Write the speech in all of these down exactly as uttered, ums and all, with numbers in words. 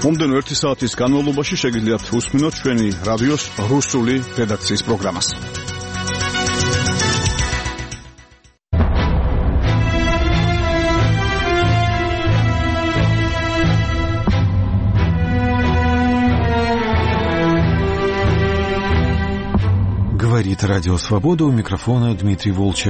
მომდენო ერთი საათის განმავლობაში შეგიძლიათ უსმინოთ ჩვენი რადიოს რუსული რედაქციის პროგრამას. Говорит Радио Свобода, у микрофона Дмитрий Волчек.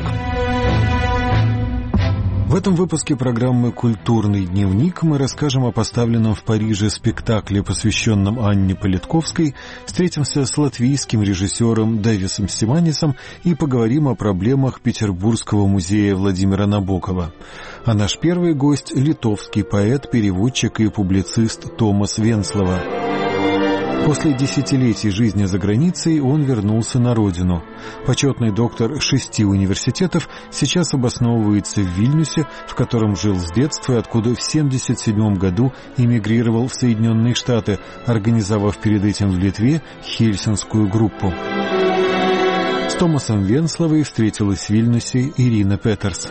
В этом выпуске программы «Культурный дневник» мы расскажем о поставленном в Париже спектакле, посвященном Анне Политковской, встретимся с латвийским режиссером Дэвисом Симанисом и поговорим о проблемах Петербургского музея Владимира Набокова. А наш первый гость – литовский поэт, переводчик и публицист Томас Венслова. После десятилетий жизни за границей он вернулся на родину. Почетный доктор шести университетов сейчас обосновывается в Вильнюсе, в котором жил с детства и откуда в семьдесят седьмом году эмигрировал в Соединенные Штаты, организовав перед этим в Литве Хельсинскую группу. С Томасом Венсловой встретилась в Вильнюсе Ирина Петерс.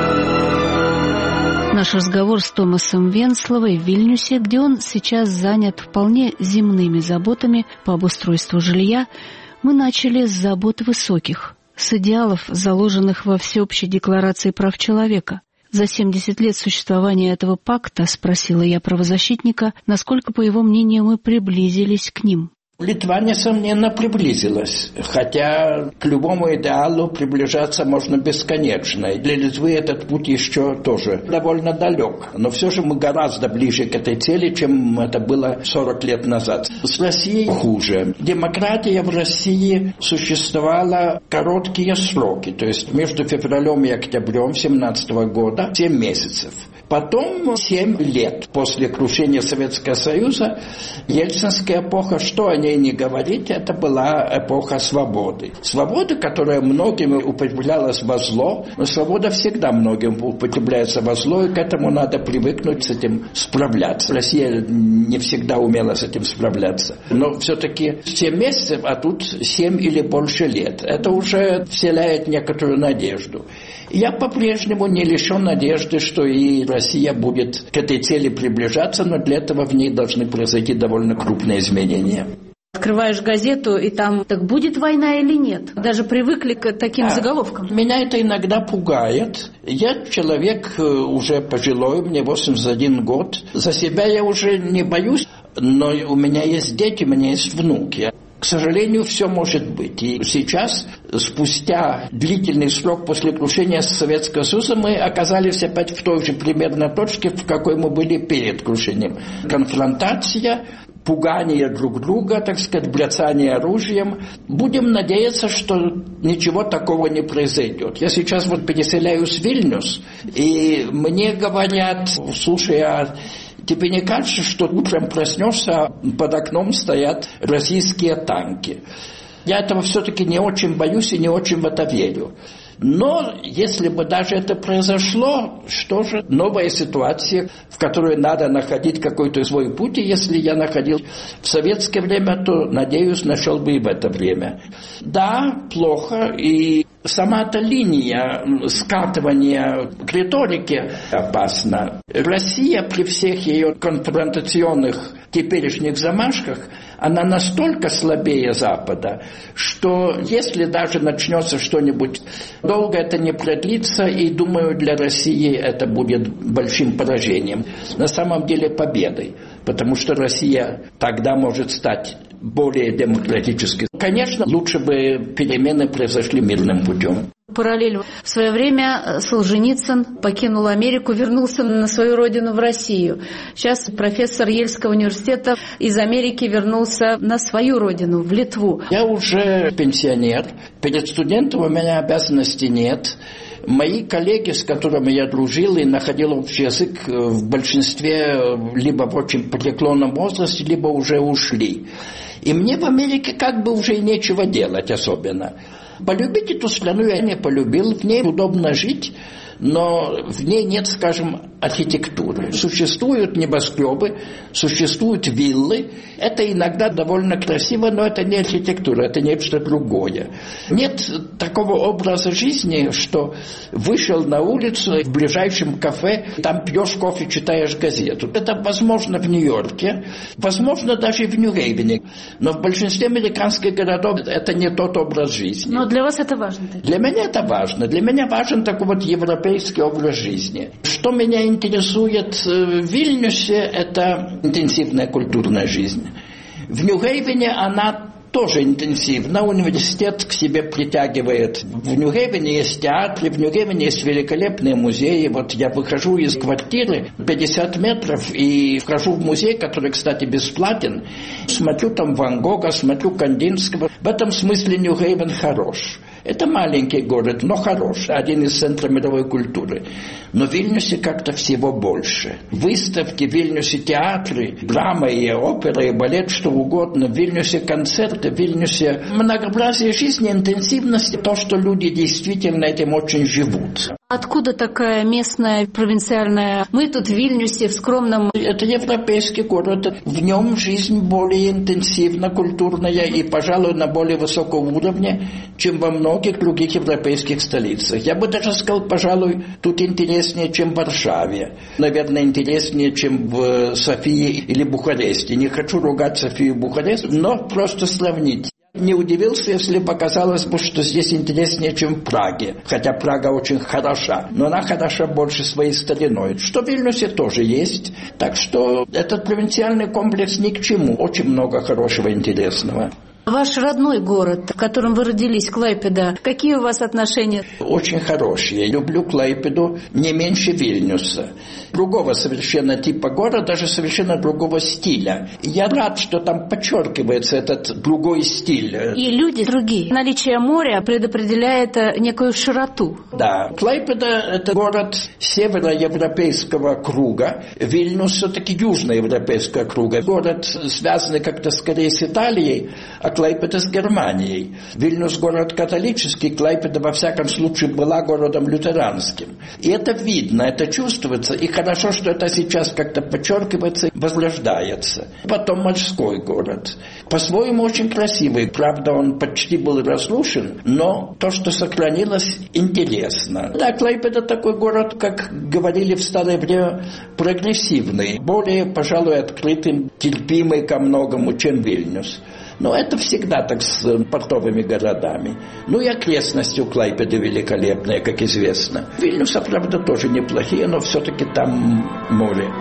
Наш разговор с Томасом Венсловой в Вильнюсе, где он сейчас занят вполне земными заботами по обустройству жилья, мы начали с забот высоких, с идеалов, заложенных во Всеобщей декларации прав человека. За семьдесят лет существования этого пакта, спросила я правозащитника, насколько, по его мнению, мы приблизились к ним. Литва, несомненно, приблизилась, хотя к любому идеалу приближаться можно бесконечно. Для Литвы этот путь еще тоже довольно далек, но все же мы гораздо ближе к этой цели, чем это было сорок лет назад. С Россией хуже. Демократия в России существовала короткие сроки, то есть между февралем и октябрем семнадцатого года семь месяцев. Потом семь лет после крушения Советского Союза, ельцинская эпоха, что о ней не говорить, это была эпоха свободы. Свобода, которая многим употреблялась во зло, но свобода всегда многим употребляется во зло, и к этому надо привыкнуть, с этим справляться. Россия не всегда умела с этим справляться. Но все-таки семь месяцев, а тут семь или больше лет. Это уже вселяет некоторую надежду. Я по-прежнему не лишен надежды, что и Россия будет к этой цели приближаться, но для этого в ней должны произойти довольно крупные изменения. Открываешь газету, и там, так будет война или нет? Даже привыкли к таким а, заголовкам. Меня это иногда пугает. Я человек уже пожилой, мне восемьдесят один год. За себя я уже не боюсь, но у меня есть дети, у меня есть внуки. К сожалению, все может быть. И сейчас, спустя длительный срок после крушения Советского Союза, мы оказались опять в той же примерно точке, в какой мы были перед крушением. Конфронтация, пугание друг друга, так сказать, бряцание оружием. Будем надеяться, что ничего такого не произойдет. Я сейчас вот переселяюсь в Вильнюс, и мне говорят, слушай, а тебе не кажется, что утром проснешься, а под окном стоят российские танки? Я этого все-таки не очень боюсь и не очень в это верю. Но если бы даже это произошло, что же, новая ситуация, в которой надо находить какой-то свой путь, и если я находил в советское время, то, надеюсь, нашел бы и в это время. Да, плохо, и сама эта линия скатывания к риторике опасна. Россия при всех ее конфронтационных теперешних замашках, она настолько слабее Запада, что если даже начнется что-нибудь, долго это не продлится, и, думаю, для России это будет большим поражением. На самом деле победой, потому что Россия тогда может стать более демократической. Конечно, лучше бы перемены произошли мирным путем. Параллельно. В свое время Солженицын покинул Америку, вернулся на свою родину в Россию. Сейчас профессор Ельского университета из Америки вернулся на свою родину, в Литву. Я уже пенсионер. Перед студентом у меня обязанностей нет. Мои коллеги, с которыми я дружил и находил общий язык, в большинстве либо в очень преклонном возрасте, либо уже ушли. И мне в Америке как бы уже нечего делать особенно. Полюбить эту страну я не полюбил, в ней удобно жить, но в ней нет, скажем, архитектуры. Существуют небоскребы, существуют виллы. Это иногда довольно красиво, но это не архитектура, это нечто другое. Нет такого образа жизни, что вышел на улицу в ближайшем кафе, там пьешь кофе, читаешь газету. Это возможно в Нью-Йорке, возможно даже в Нью-Хейвене, но в большинстве американских городов это не тот образ жизни. Но для вас это важно? Для меня это важно. Для меня важен такой вот европейский образ жизни. Что меня интересует в Вильнюсе, это интенсивная культурная жизнь. В Нью-Хейвене она тоже интенсивно. Университет к себе притягивает. В Нью-Хейвене есть театры, в Нью-Хейвене есть великолепные музеи. Вот я выхожу из квартиры пятьдесят метров и вхожу в музей, который, кстати, бесплатен. Смотрю там Ван Гога, смотрю Кандинского. В этом смысле Нью-Хейвен хорош. Это маленький город, но хороший, один из центров мировой культуры. Но в Вильнюсе как-то всего больше. Выставки, в Вильнюсе театры, драма и опера, и балет, что угодно. В Вильнюсе концерты, в Вильнюсе многообразие жизни, интенсивность, то, что люди действительно этим очень живут. Откуда такая местная, провинциальная? Мы тут в Вильнюсе, в скромном... Это европейский город. В нем жизнь более интенсивна, культурная и, пожалуй, на более высоком уровне, чем во многих других европейских столицах. Я бы даже сказал, пожалуй, тут интереснее, чем в Варшаве. Наверное, интереснее, чем в Софии или Бухаресте. Не хочу ругать Софию и Бухарест, но просто сравнить. Не удивился, если показалось бы, что здесь интереснее, чем в Праге. Хотя Прага очень хороша, но она хороша больше своей стариной. Что в Вильнюсе тоже есть. Так что этот провинциальный комплекс ни к чему. Очень много хорошего и интересного. Ваш родной город, в котором вы родились, Клайпеда, какие у вас отношения? Очень хорошие. Я люблю Клайпеду не меньше Вильнюса. Другого совершенно типа города, даже совершенно другого стиля. Я рад, что там подчеркивается этот другой стиль. И люди другие. Наличие моря предопределяет некую широту. Да. Клайпеда – это город североевропейского круга. Вильнюс все-таки южноевропейского круга. Город, связанный как-то скорее с Италией, а Клайпеда с Германией. Вильнюс город католический, Клайпеда во всяком случае была городом лютеранским. И это видно, это чувствуется. И хорошо, что это сейчас как-то подчеркивается, возрождается. Потом морской город. По-своему очень красивый. Правда, он почти был разрушен, но то, что сохранилось, интересно. Да, Клайпеда такой город, как говорили в старое время, прогрессивный. Более, пожалуй, открытым, терпимый ко многому, чем Вильнюс. Но это всегда так с портовыми городами. Ну и окрестности у Клайпеды великолепные, как известно. Вильнюса, правда, тоже неплохие, но все-таки там море.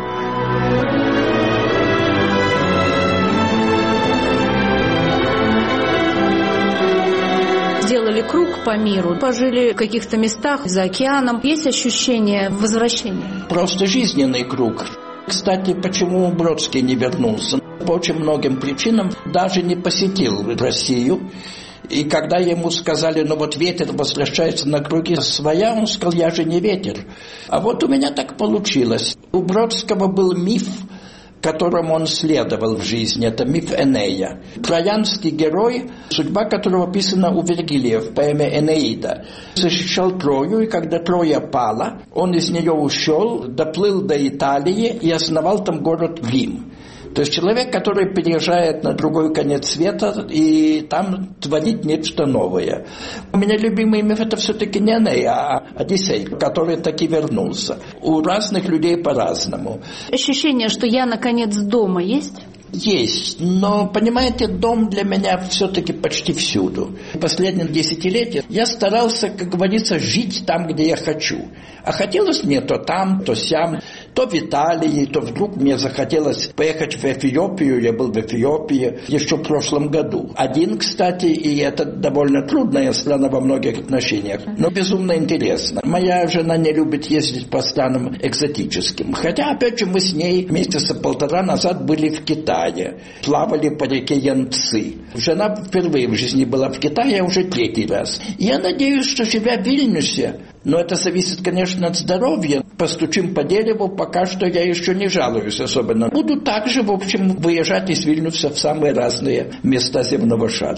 Сделали круг по миру, пожили в каких-то местах за океаном. Есть ощущение возвращения? Просто жизненный круг. Кстати, почему Бродский не вернулся? По очень многим причинам даже не посетил Россию. И когда ему сказали, ну вот ветер возвращается на круги своя, он сказал, я же не ветер. А вот у меня так получилось. У Бродского был миф, которому он следовал в жизни. Это миф Энея. Троянский герой, судьба которого описана у Вергилия в поэме «Энеида». Защищал Трою, и когда Троя пала, он из нее ушел, доплыл до Италии и основал там город Рим. То есть человек, который переезжает на другой конец света и там творит нечто новое. У меня любимый миф это все-таки не Эней, а Одиссей, который таки вернулся. У разных людей по-разному. Ощущение, что я наконец дома есть? Есть, но, понимаете, дом для меня все-таки почти всюду. В последние десятилетия я старался, как говорится, жить там, где я хочу. А хотелось мне то там, то сям, то в Италии, то вдруг мне захотелось поехать в Эфиопию. Я был в Эфиопии еще в прошлом году. Один, кстати, и это довольно трудная страна во многих отношениях, но безумно интересно. Моя жена не любит ездить по странам экзотическим. Хотя, опять же, мы с ней месяца полтора назад были в Китае. Плавали по реке Янцзы. Жена впервые в жизни была в Китае, уже третий раз. Я надеюсь, что живя в Вильнюсе, но это зависит, конечно, от здоровья. Постучим по дереву, пока что я еще не жалуюсь особенно. Буду также, в общем, выезжать из Вильнюса в самые разные места земного шара.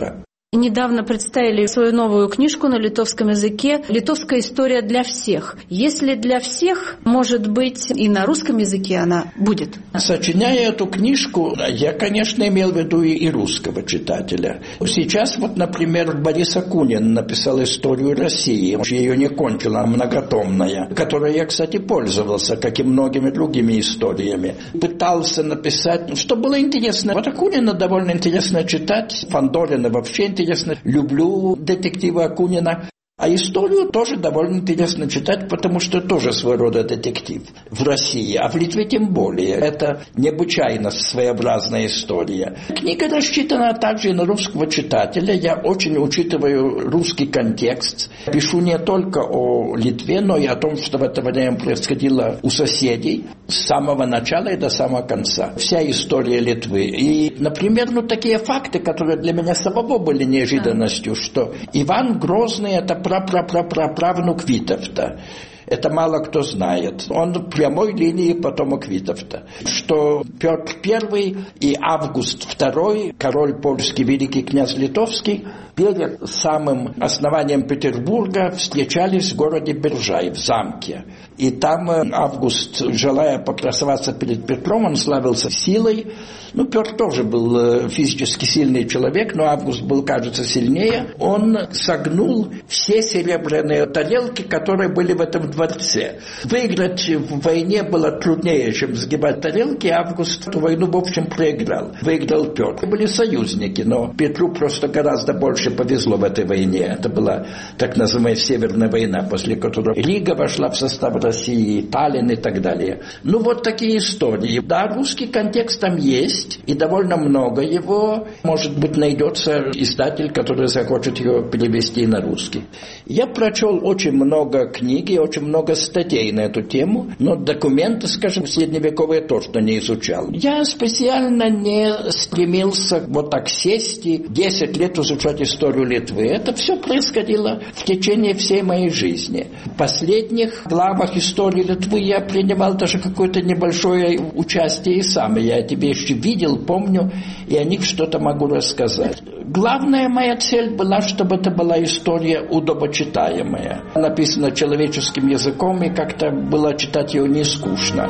Недавно представили свою новую книжку на литовском языке «Литовская история для всех». Если для всех, может быть, и на русском языке она будет. Сочиняя эту книжку, я, конечно, имел в виду и русского читателя. Сейчас, вот, например, Борис Акунин написал историю России. Ее не кончила, многотомная, которой я, кстати, пользовался, как и многими другими историями. Пытался написать, что было интересно. Вот Акунина довольно интересно читать, Фандорина вообще интересно. Интересно, люблю детектива Акунина. А историю тоже довольно интересно читать, потому что тоже своего рода детектив в России, а в Литве тем более. Это необычайно своеобразная история. Книга рассчитана также и на русского читателя. Я очень учитываю русский контекст. Пишу не только о Литве, но и о том, что в это время происходило у соседей с самого начала и до самого конца. Вся история Литвы. И, например, ну, такие факты, которые для меня самого были неожиданностью, что Иван Грозный – это пра-пра-пра-пра-правнук Витовта. Это мало кто знает. Он в прямой линии потомок Витовта. Что Петр Первый и Август Второй, король польский, великий князь литовский, перед самым основанием Петербурга встречались в городе Бержай, в замке. И там Август, желая покрасоваться перед Петром, он славился силой. Ну, Петр тоже был физически сильный человек, но Август был, кажется, сильнее. Он согнул все серебряные тарелки, которые были в этом дворце. Выиграть в войне было труднее, чем сгибать тарелки. Август эту войну, в общем, проиграл. Выиграл Петр. Были союзники, но Петру просто гораздо больше повезло в этой войне. Это была так называемая Северная война, после которой Рига вошла в состав России, Таллин и так далее. Ну, вот такие истории. Да, русский контекст там есть. И довольно много его. Может быть, найдется издатель, который захочет его перевести на русский. Я прочел очень много книг и очень много статей на эту тему, но документы, скажем, средневековые точно не изучал. Я специально не стремился вот так сесть и десять лет изучать историю Литвы. Это все происходило в течение всей моей жизни. В последних главах истории Литвы я принимал даже какое-то небольшое участие и сам. Я эти вещи видел, помню, и о них что-то могу рассказать. Главная моя цель была, чтобы это была история удобочитаемая. Написана человеческим языком, и как-то было читать ее не скучно.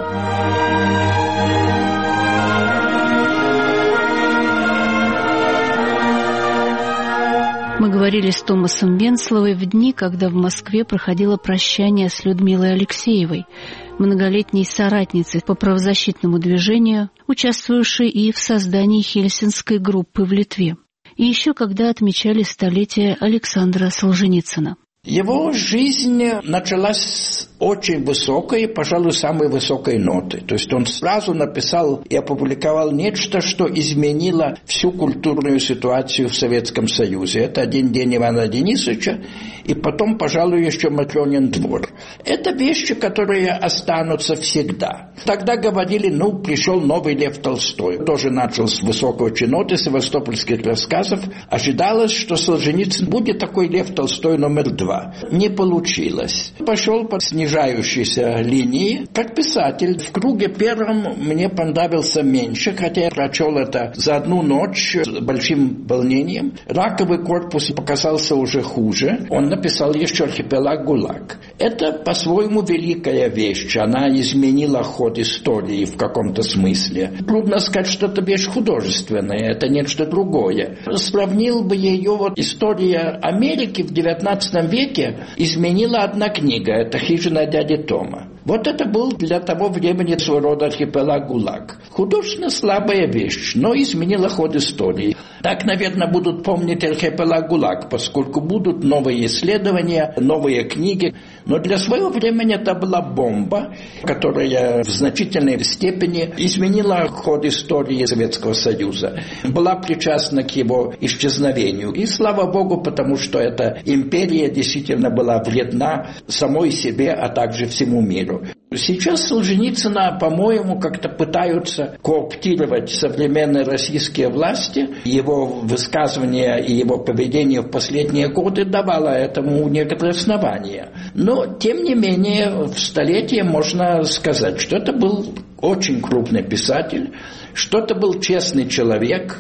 Мы говорили с Томасом Венсловой в дни, когда в Москве проходило прощание с Людмилой Алексеевой, многолетней соратницей по правозащитному движению, участвовавшей и в создании Хельсинской группы в Литве. И еще когда отмечали столетие Александра Солженицына. Его жизнь началась с очень высокой, пожалуй, самой высокой ноты. То есть он сразу написал и опубликовал нечто, что изменило всю культурную ситуацию в Советском Союзе. Это «Один день Ивана Денисовича» и потом, пожалуй, еще «Матрёнин двор». Это вещи, которые останутся всегда. Тогда говорили, ну, пришел новый Лев Толстой. Тоже начал с высокой ноты, севастопольских рассказов. Ожидалось, что Солженицын будет такой Лев Толстой номер два. Не получилось. Пошел по снижающейся линии. Как писатель в круге первом мне понравился меньше, хотя я прочел это за одну ночь с большим волнением. «Раковый корпус» показался уже хуже. Он написал еще «Архипелаг ГУЛАГ». Это по-своему великая вещь. Она изменила ход истории в каком-то смысле. Трудно сказать, что это вещь художественная. Это нечто другое. Сравнил бы ее вот история Америки в девятнадцатом веке изменила одна книга, это «Хижина дяди Тома». Вот это был для того времени своего рода архипелаг ГУЛАГ. Художественно слабая вещь, но изменила ход истории. Так, наверное, будут помнить архипелаг ГУЛАГ, поскольку будут новые исследования, новые книги. Но для своего времени это была бомба, которая в значительной степени изменила ход истории Советского Союза. Была причастна к его исчезновению. И слава Богу, потому что эта империя действительно была вредна самой себе, а также всему миру. Сейчас Солженицына, по-моему, как-то пытаются кооптировать современные российские власти. Его высказывания и его поведение в последние годы давало этому некоторые основания. Но, тем не менее, в столетие можно сказать, что это был очень крупный писатель, что это был честный человек,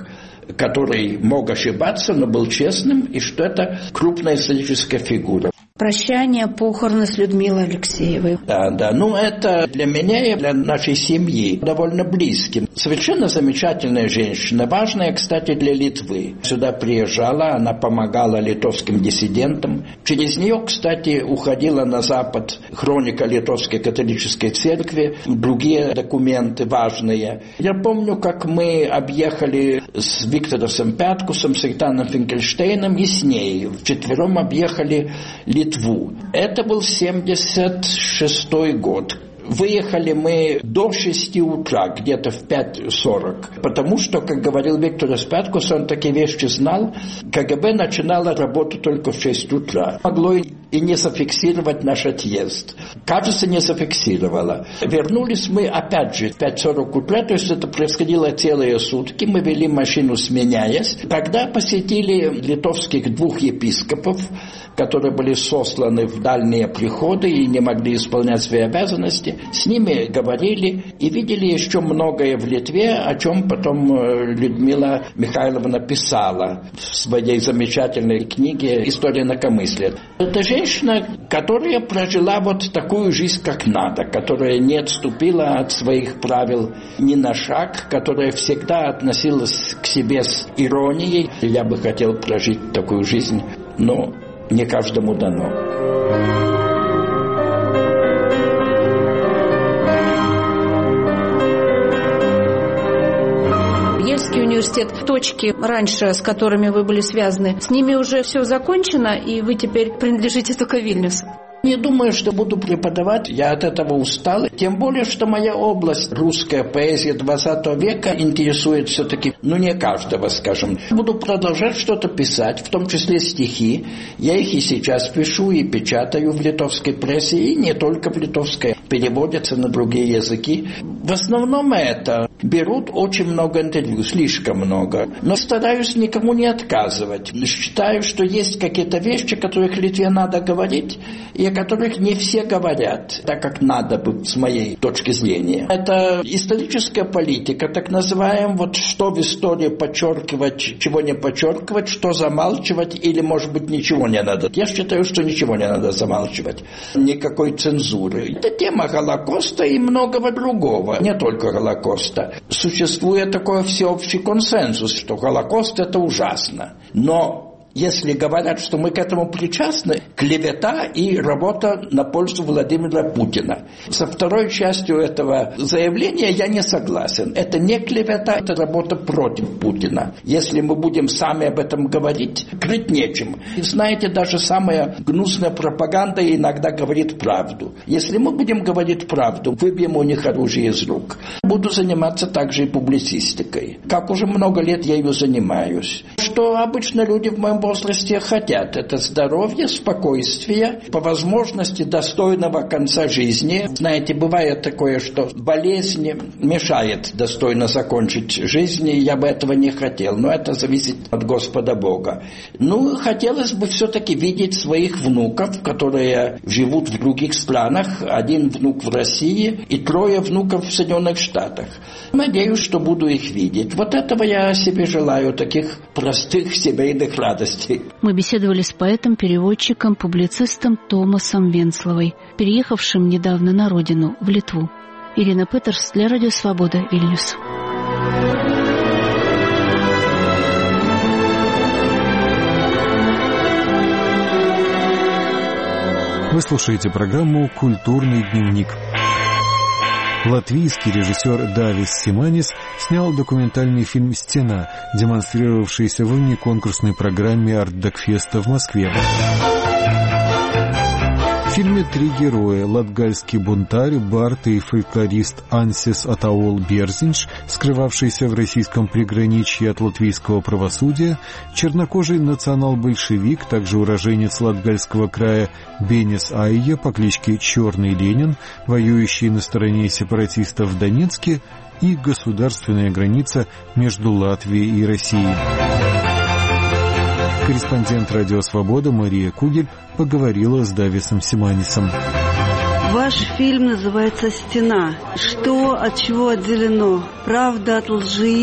который мог ошибаться, но был честным, и что это крупная историческая фигура. Прощание, похороны с Людмилой Алексеевой. Да, да. Ну, это для меня и для нашей семьи довольно близким. Совершенно замечательная женщина. Важная, кстати, для Литвы. Сюда приезжала, она помогала литовским диссидентам. Через нее, кстати, уходила на Запад хроника Литовской католической церкви, другие документы важные. Я помню, как мы объехали с Виктором Пяткусом, с Ританом Финкельштейном и с ней. Вчетвером объехали Литву. Это был семьдесят шестой год. Выехали мы до шести утра, где-то в пять сорок, потому что, как говорил Виктор Пяткус, он такие вещи знал, КГБ начинало работу только в шесть утра. Могло и не зафиксировать наш отъезд. Кажется, не зафиксировало. Вернулись мы опять же в пять сорок утра, то есть это происходило целые сутки, мы вели машину сменяясь. Тогда посетили литовских двух епископов, которые были сосланы в дальние приходы и не могли исполнять свои обязанности. С ними говорили и видели еще многое в Литве, о чем потом Людмила Михайловна писала в своей замечательной книге «История инакомыслия». Это женщина, которая прожила вот такую жизнь, как надо, которая не отступила от своих правил ни на шаг, которая всегда относилась к себе с иронией. Я бы хотел прожить такую жизнь, но не каждому дано. Ельский университет, точки раньше, с которыми вы были связаны, с ними уже все закончено, и вы теперь принадлежите только Вильнюсу? Не думаю, что буду преподавать, я от этого устал. Тем более, что моя область, русская поэзия двадцатого века, интересует все-таки, ну, не каждого, скажем. Буду продолжать что-то писать, в том числе стихи. Я их и сейчас пишу, и печатаю в литовской прессе, и не только в литовской. Переводятся на другие языки. В основном это. Берут очень много интервью, слишком много. Но стараюсь никому не отказывать. Считаю, что есть какие-то вещи, о которых в Литве надо говорить, и о которых не все говорят, так как надо бы, с моей точки зрения. Это историческая политика, так называемая, вот что в истории подчеркивать, чего не подчеркивать, что замалчивать или, может быть, ничего не надо. Я считаю, что ничего не надо замалчивать. Никакой цензуры. Это тема Холокоста и многого другого, не только Холокоста. Существует такой всеобщий консенсус, что Холокост – это ужасно. Но если говорят, что мы к этому причастны, клевета и работа на пользу Владимира Путина. Со второй частью этого заявления я не согласен. Это не клевета, это работа против Путина. Если мы будем сами об этом говорить, крыть нечем. И знаете, даже самая гнусная пропаганда иногда говорит правду. Если мы будем говорить правду, выбьем у них оружие из рук. Буду заниматься также и публицистикой. Как уже много лет я ее занимаюсь. Что обычно люди в моем возрасте хотят. Это здоровье, спокойствие, по возможности достойного конца жизни. Знаете, бывает такое, что болезнь мешает достойно закончить жизнь, и я бы этого не хотел, но это зависит от Господа Бога. Ну, хотелось бы все-таки видеть своих внуков, которые живут в других странах, один внук в России и трое внуков в Соединенных Штатах. Надеюсь, что буду их видеть. Вот этого я себе желаю, таких простых семейных радостей. Мы беседовали с поэтом-переводчиком, публицистом Томасом Венсловой, переехавшим недавно на родину, в Литву. Ирина Петерс для Радио Свобода, Вильнюс. Вы слушаете программу «Культурный дневник». Латвийский режиссер Давис Симанис снял документальный фильм «Стена», демонстрировавшийся в внеконкурсной программе «Арт-Докфеста» в Москве. В фильме три героя: латгальский бунтарь, бард и фольклорист Ансис Атаол Берзинш, скрывавшийся в российском приграничье от латвийского правосудия, чернокожий национал-большевик, также уроженец Латгальского края Бенис Айя по кличке Черный Ленин, воюющий на стороне сепаратистов в Донецке, и государственная граница между Латвией и Россией. Корреспондент «Радио Свобода» Мария Кугель поговорила с Дависом Симанисом. Ваш фильм называется «Стена». Что от чего отделено? Правда от лжи?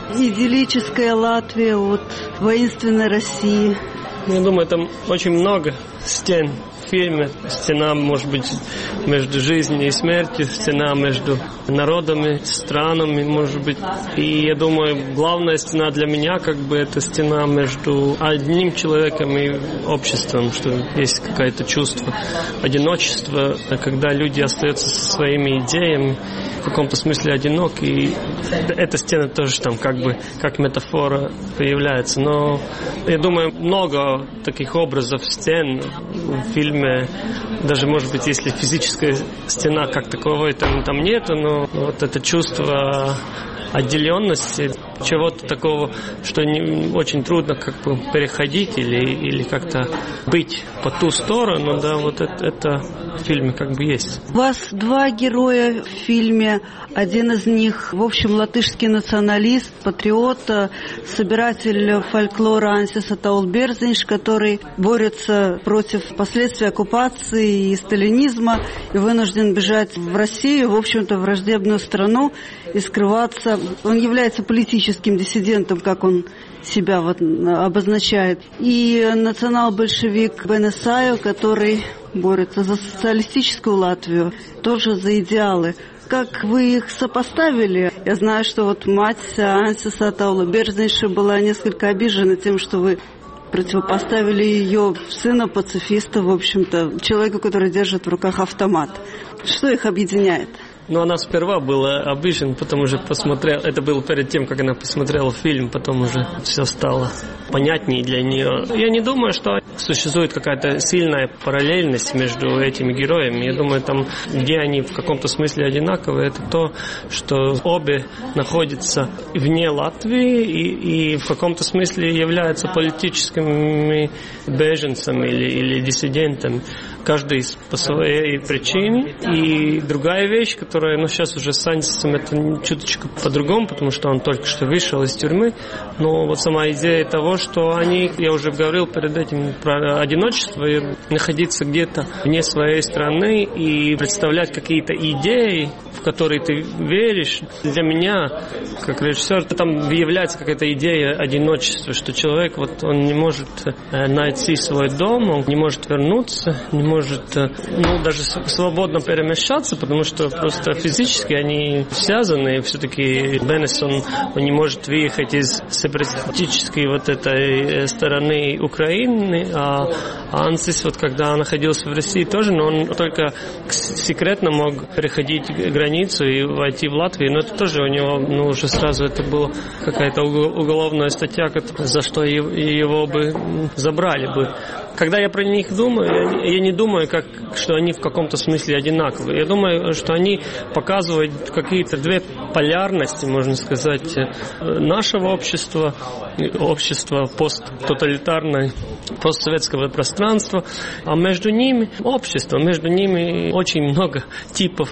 идиллическая Латвия от воинственной России? Я думаю, там очень много стен в фильме. Стена, может быть, между жизнью и смертью, стена между народами, странами, может быть. И я думаю, главная стена для меня, как бы, это стена между одним человеком и обществом, что есть какое-то чувство одиночества, когда люди остаются со своими идеями, в каком-то смысле одинок, и эта стена тоже там как бы как метафора появляется. Но я думаю, много таких образов стен в фильме, даже, может быть, если физическая стена как таковой там, там нету, но вот это чувство отделенности, чего-то такого, что не, очень трудно как бы переходить или, или как-то быть по ту сторону, да, вот это, это в фильме как бы есть. У вас два героя в фильме. Один из них, в общем, латышский националист, патриот, собиратель фольклора Ансис Атаулберзинш, который борется против последствий оккупации и сталинизма и вынужден бежать в Россию, в общем-то, враждебную страну и скрываться. Он является политическим диссидентом, как он себя вот обозначает. И национал-большевик Бенесаю, который борется за социалистическую Латвию, тоже за идеалы. Как вы их сопоставили? Я знаю, что вот мать Ансиса Атаулберзинша была несколько обижена тем, что вы противопоставили ее сына пацифиста, в общем-то, человеку, который держит в руках автомат. Что их объединяет? Ну, она сперва была обижена, потом уже посмотрела. Это было перед тем, как она посмотрела фильм, потом уже все стало понятнее для нее. Я не думаю, что существует какая-то сильная параллельность между этими героями. Я думаю, там, где они в каком-то смысле одинаковые, это то, что обе находятся вне Латвии и, и в каком-то смысле являются политическими беженцами или, или диссидентами. Каждый по своей причине. И другая вещь, которая, ну, сейчас уже с Ансисом это чуточку по-другому, потому что он только что вышел из тюрьмы. Но вот сама идея того, что они, я уже говорил перед этим про одиночество, и находиться где-то вне своей страны и представлять какие-то идеи, в которые ты веришь. Для меня, как режиссер, там является какая-то идея одиночества, что человек, вот он не может найти свой дом, он не может вернуться, не может, ну, даже свободно перемещаться, потому что просто физически они связаны. Все-таки Бенес, он, он не может выехать из сепаратистической вот этой стороны Украины, а Ансис, вот когда находился в России тоже, но он только секретно мог переходить границу и войти в Латвию, но это тоже у него, ну, уже сразу это была какая-то уголовная статья, за что его бы забрали бы. Когда я про них думаю, я не думаю, как, что они в каком-то смысле одинаковые. Я думаю, что они показывают какие-то две полярности, можно сказать, нашего общества, общества посттоталитарной, постсоветского пространства, а между ними общество, между ними очень много типов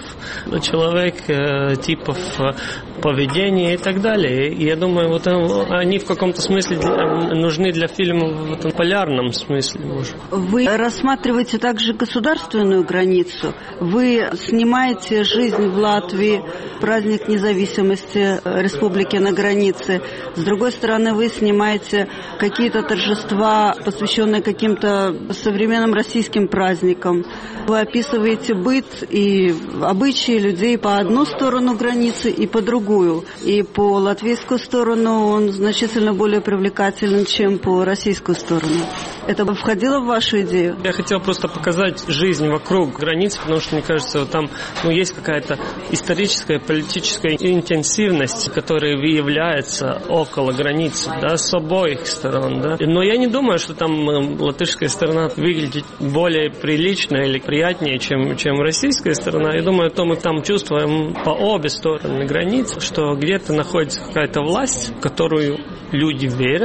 человека, типов поведения и так далее. И я думаю, вот они в каком-то смысле нужны для фильма в этом полярном смысле. Вы рассматриваете также государственную границу. Вы снимаете жизнь в Латвии, праздник независимости республики на границе. С другой стороны, вы снимаете какие-то торжества, посвященные каким-то современным российским праздникам. Вы описываете быт и обычаи людей по одну сторону границы и по другую. И по латвийскую сторону он значительно более привлекателен, чем по российскую сторону. Это бы входило в вашу идею? Я хотел просто показать жизнь вокруг границ, потому что, мне кажется, вот там, ну, есть какая-то историческая, политическая интенсивность, которая выявляется около границы, да, с обоих сторон, да. Но я не думаю, что там латышская сторона выглядит более прилично или приятнее, чем, чем российская сторона. Я думаю, то мы там чувствуем по обе стороны границ, что где-то находится какая-то власть, в которую люди верят,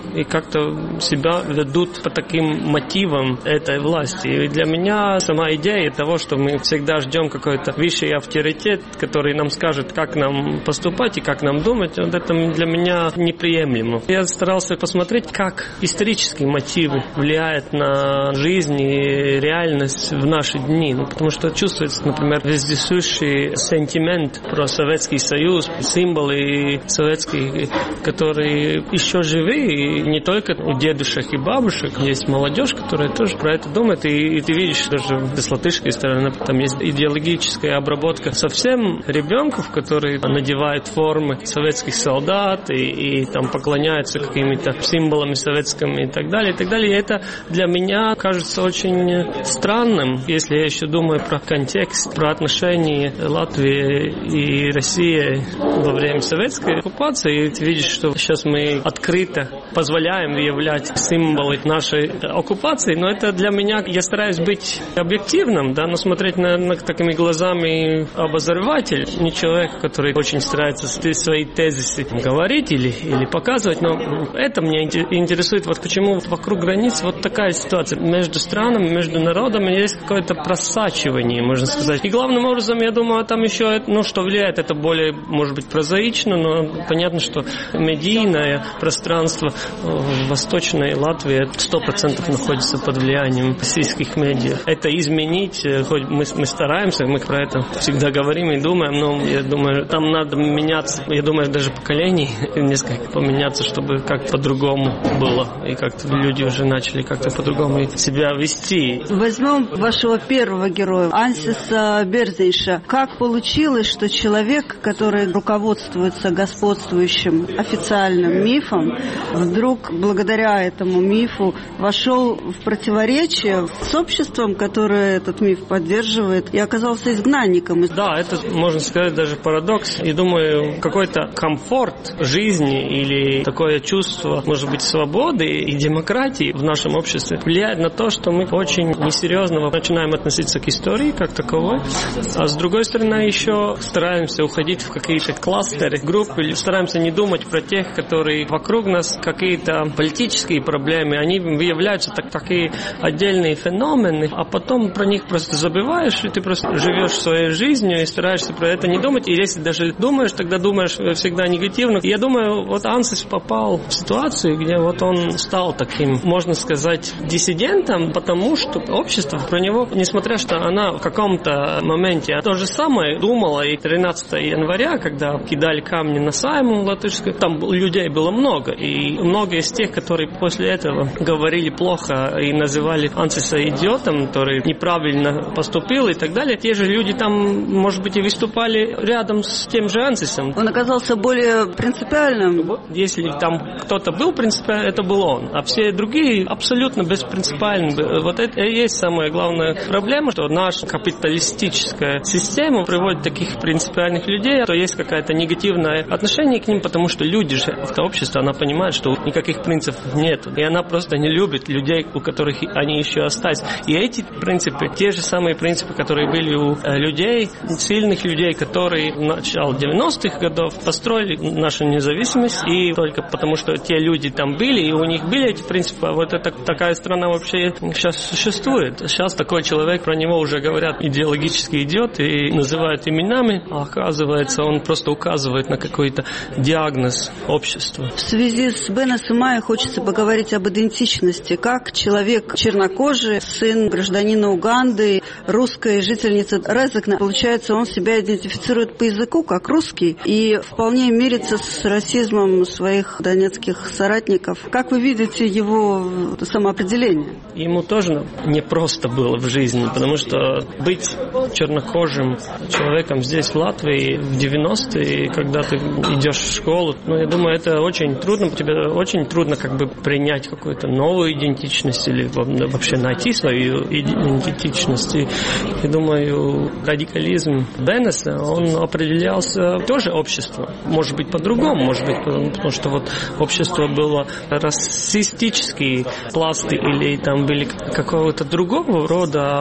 и как-то себя ведут по таким мотивам этой власти. И для меня сама идея того, что мы всегда ждем какой-то высший авторитет, который нам скажет, как нам поступать и как нам думать, вот это для меня неприемлемо. Я старался посмотреть, как исторические мотивы влияют на жизнь и реальность в наши дни. Ну, потому что чувствуется, например, вездесущий сентимент про Советский Союз, символы советские, которые еще живы, и не только у дедушек и бабушек. Есть молодежь, которая тоже про это думает, и, и ты видишь, даже с латышской стороны, там есть идеологическая обработка совсем ребенков, которые надевают формы советских солдат и, и там поклоняются какими-то символами советскими и так далее, и так далее. И это для меня кажется очень странным, если я еще думаю про контекст, про отношения Латвии и России во время советской оккупации. И ты видишь, что сейчас мы открыто позволяем выявлять символы нашей оккупации, но это для меня, я стараюсь быть объективным, да, но смотреть на, на такими глазами обозреватель, не человек, который очень старается свои тезисы говорить или, или показывать, но это меня интересует, вот почему вокруг границ вот такая ситуация. Между странами, между народами есть какое-то просачивание, можно сказать. И главным образом, я думаю, там еще, ну, что влияет, это более, может быть, прозаично, но понятно, что медийное пространство в Восточной Латвии сто процентов находится под влиянием российских медиа. Это изменить, хоть мы, мы стараемся, мы про это всегда говорим и думаем, но я думаю, там надо меняться, я думаю, даже поколений несколько поменяться, чтобы как по-другому было, и как-то люди уже начали как-то по-другому себя вести. Возьмем вашего первого героя, Ансиса Берзинша. Как получилось, что человек, который руководствуется господствующим официальным мифом, вдруг благодаря этому мифу вошел в противоречие с обществом, которое этот миф поддерживает, и оказался изгнанником? Да, это, можно сказать, даже парадокс. И думаю, какой-то комфорт жизни или такое чувство, может быть, свободы и демократии в нашем обществе влияет на то, что мы очень несерьезно начинаем относиться к истории как таковой, а с другой стороны еще стараемся уходить в какие-то кластеры, группы, стараемся не думать про тех, которые вокруг нас, какие-то политические проблемы, они выявляются как такие отдельные феномены, а потом про них просто забываешь, и ты просто живешь своей жизнью и стараешься про это не думать, и если даже думаешь, тогда думаешь всегда негативно. И я думаю, вот Ансис попал в ситуацию, где вот он стал таким, можно сказать, диссидентом, потому что общество про него, несмотря что она в каком-то моменте то же самое думала и тринадцатого января, когда кидали камни на Сайму латышскую, там людей было много, и много из тех, которые после этого говорили плохо и называли Ансиса идиотом, который неправильно поступил и так далее, те же люди там, может быть, и выступали рядом с тем же Ансисом. Он оказался более принципиальным. Если там кто-то был принципиальным, это был он, а все другие абсолютно беспринципиальны. Вот это и есть самая главная проблема, что наша капиталистическая система приводит таких принципиальных людей, то есть какое-то негативное отношение к ним, потому что люди же, это общество, она понимает, что никаких принципов нет, и она просто не любит людей, у которых они еще остались. И эти принципы, те же самые принципы, которые были у людей, сильных людей, которые в начале девяностых годов построили нашу независимость, и только потому, что те люди там были, и у них были эти принципы, а вот это, такая страна вообще сейчас существует. Сейчас такой человек, про него уже говорят идеологический идиот и называют именами, а оказывается, он просто указывает на какой-то диагноз общества. В связи с Бенес и Майей хочется поговорить об идентичности. Как человек чернокожий, сын гражданина Уганды, русской жительницы Резекна, получается, он себя идентифицирует по языку как русский и вполне мирится с расизмом своих донецких соратников. Как вы видите его самоопределение? Ему тоже непросто было в жизни, потому что быть чернокожим человеком здесь, в Латвии, в девяностые, когда ты идешь в школу, ну, я думаю, это очень трудно, тебе очень трудно как бы принять какую-то новую идентичность или вообще найти свою идентичность. И, я думаю, радикализм Бенеса, он определялся тоже обществом. Может быть, по-другому, может быть, потому что вот общество было расистические пласты или там были какого-то другого рода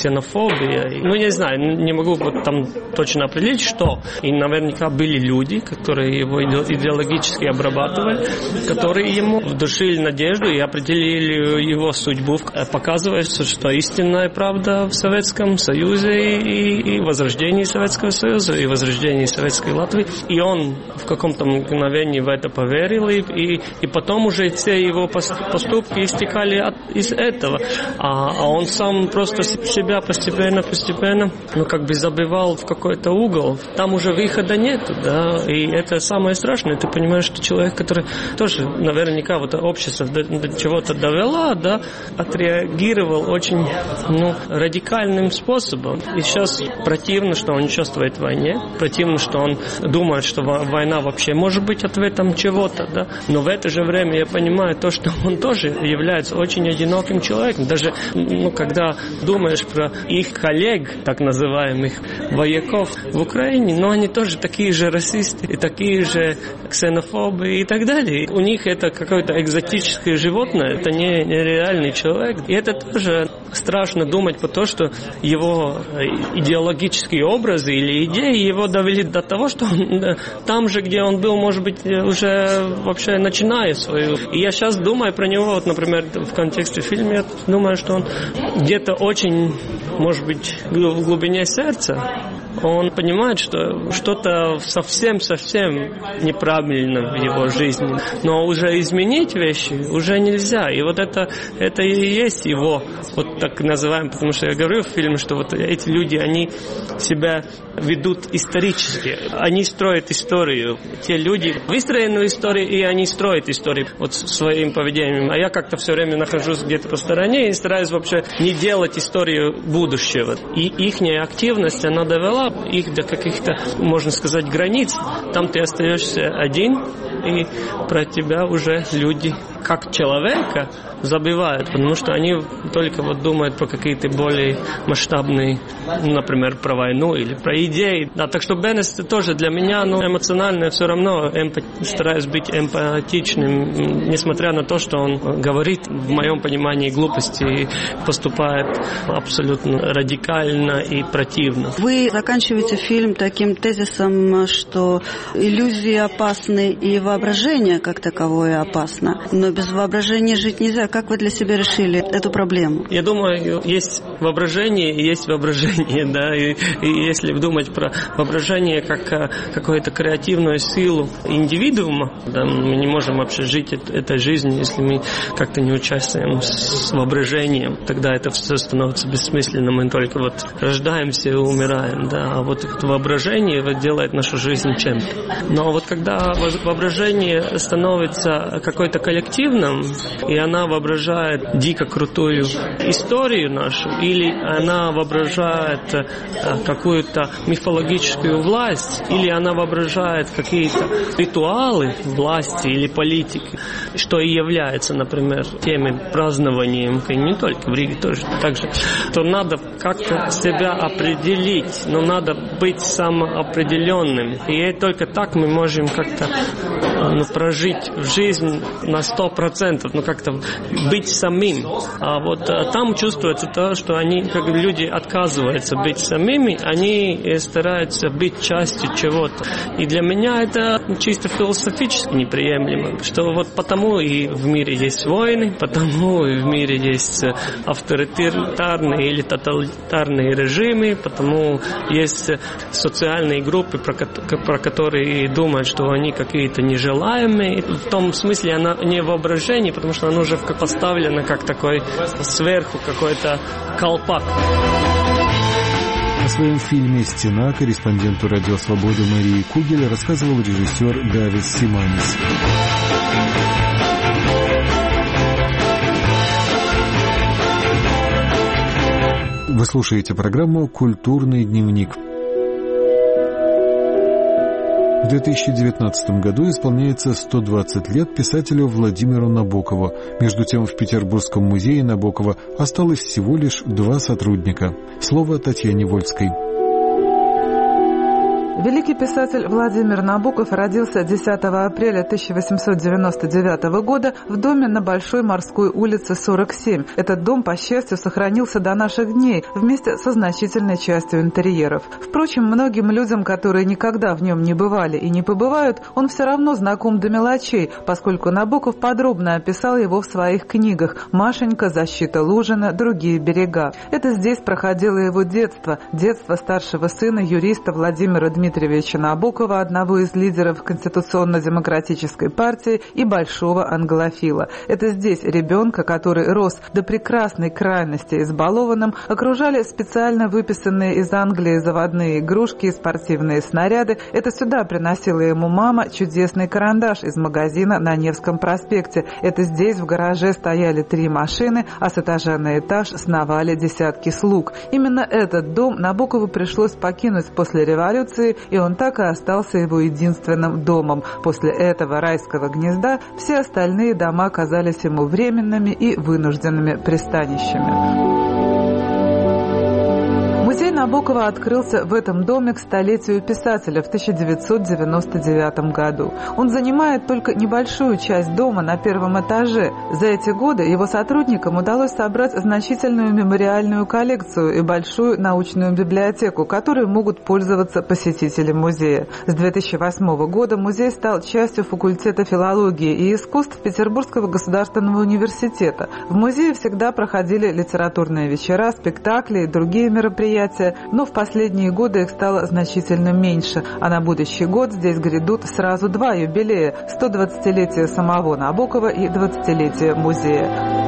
ксенофобия. Ну, не знаю, не могу вот там точно определить, что. И наверняка были люди, которые его идеологически обрабатывали, которые ему вдушили надежду и определили его судьбу. Показывается, что истинная правда в Советском Союзе и, и возрождении Советского Союза, и возрождении Советской Латвии. И он в каком-то мгновении в это поверил, и, и, и потом уже все его поступки истекали от, из этого. А, а он сам просто себя постепенно-постепенно, ну, как бы забивал в какой-то угол. Там уже выхода нету, да, и это самое страшное. Ты понимаешь, что человек, который тоже наверняка вот общество до, до чего-то довела, да, отреагировал очень, ну, радикальным способом. И сейчас противно, что он участвует в войне, противно, что он думает, что война вообще может быть ответом чего-то, да, но в это же время я понимаю то, что он тоже является очень одиноким человеком. Даже, ну, когда думаешь про их коллег, так называемых вояков в Украине, но они тоже такие же расисты и такие же ксенофобы и так далее. У них это какое-то экзотическое животное, это не, не реальный человек. И это тоже страшно думать по то, что его идеологические образы или идеи его довели до того, что он, там же, где он был, может быть, уже вообще начиная свою. И я сейчас думаю про него, вот, например, в контексте фильма, я думаю, что он где-то очень, может быть, в глубине сердца, он понимает, что что-то совсем-совсем неправильно в его жизни. Но уже изменить вещи уже нельзя. И вот это, это и есть его, вот так называемый, потому что я говорю в фильме, что вот эти люди, они себя ведут исторически. Они строят историю. Те люди выстроенную историю, и они строят историю вот своим поведением. А я как-то все время нахожусь где-то по стороне и стараюсь вообще не делать историю будущего. И ихняя активность, она довела их до каких-то, можно сказать, границ. Там ты остаешься один, и про тебя уже люди как человека забивают, потому что они только вот думают про какие-то более масштабные, например, про войну или про идеи. Да, так что Беннес тоже для меня, ну, эмоционально все равно эмпати- стараюсь быть эмпатичным, несмотря на то, что он говорит, в моем понимании, глупости и поступает абсолютно радикально и противно. Вы заканчиваете фильм таким тезисом, что иллюзии опасны и воображение как таковое опасно, но без воображения жить нельзя. Как вы для себя решили эту проблему? Я думаю, есть воображение и есть воображение, да, и, и если думать про воображение как какую-то креативную силу индивидуума, да, мы не можем вообще жить этой жизнью, если мы как-то не участвуем с воображением, тогда это все становится бессмысленным, мы только вот рождаемся и умираем, да, а вот воображение делает нашу жизнь чем-то. Но вот когда воображение становится какой-то коллективным, и она воображает дико крутую историю нашу, или она воображает какую-то мифологическую власть, или она воображает какие-то ритуалы власти или политики, что и является, например, теми празднованием, и не только в Риге тоже так же, то надо как-то себя определить, но надо быть самоопределенным. И только так мы можем как-то, ну, прожить жизнь на сто процентов, ну, как-то быть самим. А вот а там чувствуется то, что они, как люди, отказываются быть самими, они стараются быть частью чего-то. И для меня это чисто философически неприемлемо, что вот потому и в мире есть войны, потому и в мире есть авторитарные или тоталитарные режимы, потому есть социальные группы, про, про которые думают, что они какие-то нежелаемые. В том смысле она не воображение, потому что оно уже поставлено как такой сверху какой-то колпак. О своем фильме «Стена» корреспонденту «Радио Свобода» Марии Кугель рассказывал режиссер Давис Симанис. Вы слушаете программу «Культурный дневник». В две тысячи девятнадцатом году исполняется сто двадцать лет писателю Владимиру Набокову. Между тем, в Петербургском музее Набокова осталось всего лишь два сотрудника. Слово Татьяне Вольской. Великий писатель Владимир Набоков родился десятого апреля тысяча восемьсот девяносто девятого года в доме на Большой Морской улице, сорок семь. Этот дом, по счастью, сохранился до наших дней вместе со значительной частью интерьеров. Впрочем, многим людям, которые никогда в нем не бывали и не побывают, он все равно знаком до мелочей, поскольку Набоков подробно описал его в своих книгах «Машенька», «Защита Лужина», «Другие берега». Это здесь проходило его детство, детство старшего сына юриста Владимира Дмитриевича Набокова, одного из лидеров Конституционно-демократической партии и большого англофила. Это здесь ребенка, который рос до прекрасной крайности избалованным, окружали специально выписанные из Англии заводные игрушки и спортивные снаряды. Это сюда приносила ему мама чудесный карандаш из магазина на Невском проспекте. Это здесь в гараже стояли три машины, а с этажа на этаж сновали десятки слуг. Именно этот дом Набокову пришлось покинуть после революции, и он так и остался его единственным домом. После этого райского гнезда все остальные дома казались ему временными и вынужденными пристанищами. Музей Набокова открылся в этом доме к столетию писателя в тысяча девятьсот девяносто девятом году. Он занимает только небольшую часть дома на первом этаже. За эти годы его сотрудникам удалось собрать значительную мемориальную коллекцию и большую научную библиотеку, которой могут пользоваться посетители музея. С две тысячи восьмого года музей стал частью факультета филологии и искусств Петербургского государственного университета. В музее всегда проходили литературные вечера, спектакли и другие мероприятия, но в последние годы их стало значительно меньше, а на будущий год здесь грядут сразу два юбилея – сто двадцатилетие самого Набокова и двадцатилетие музея.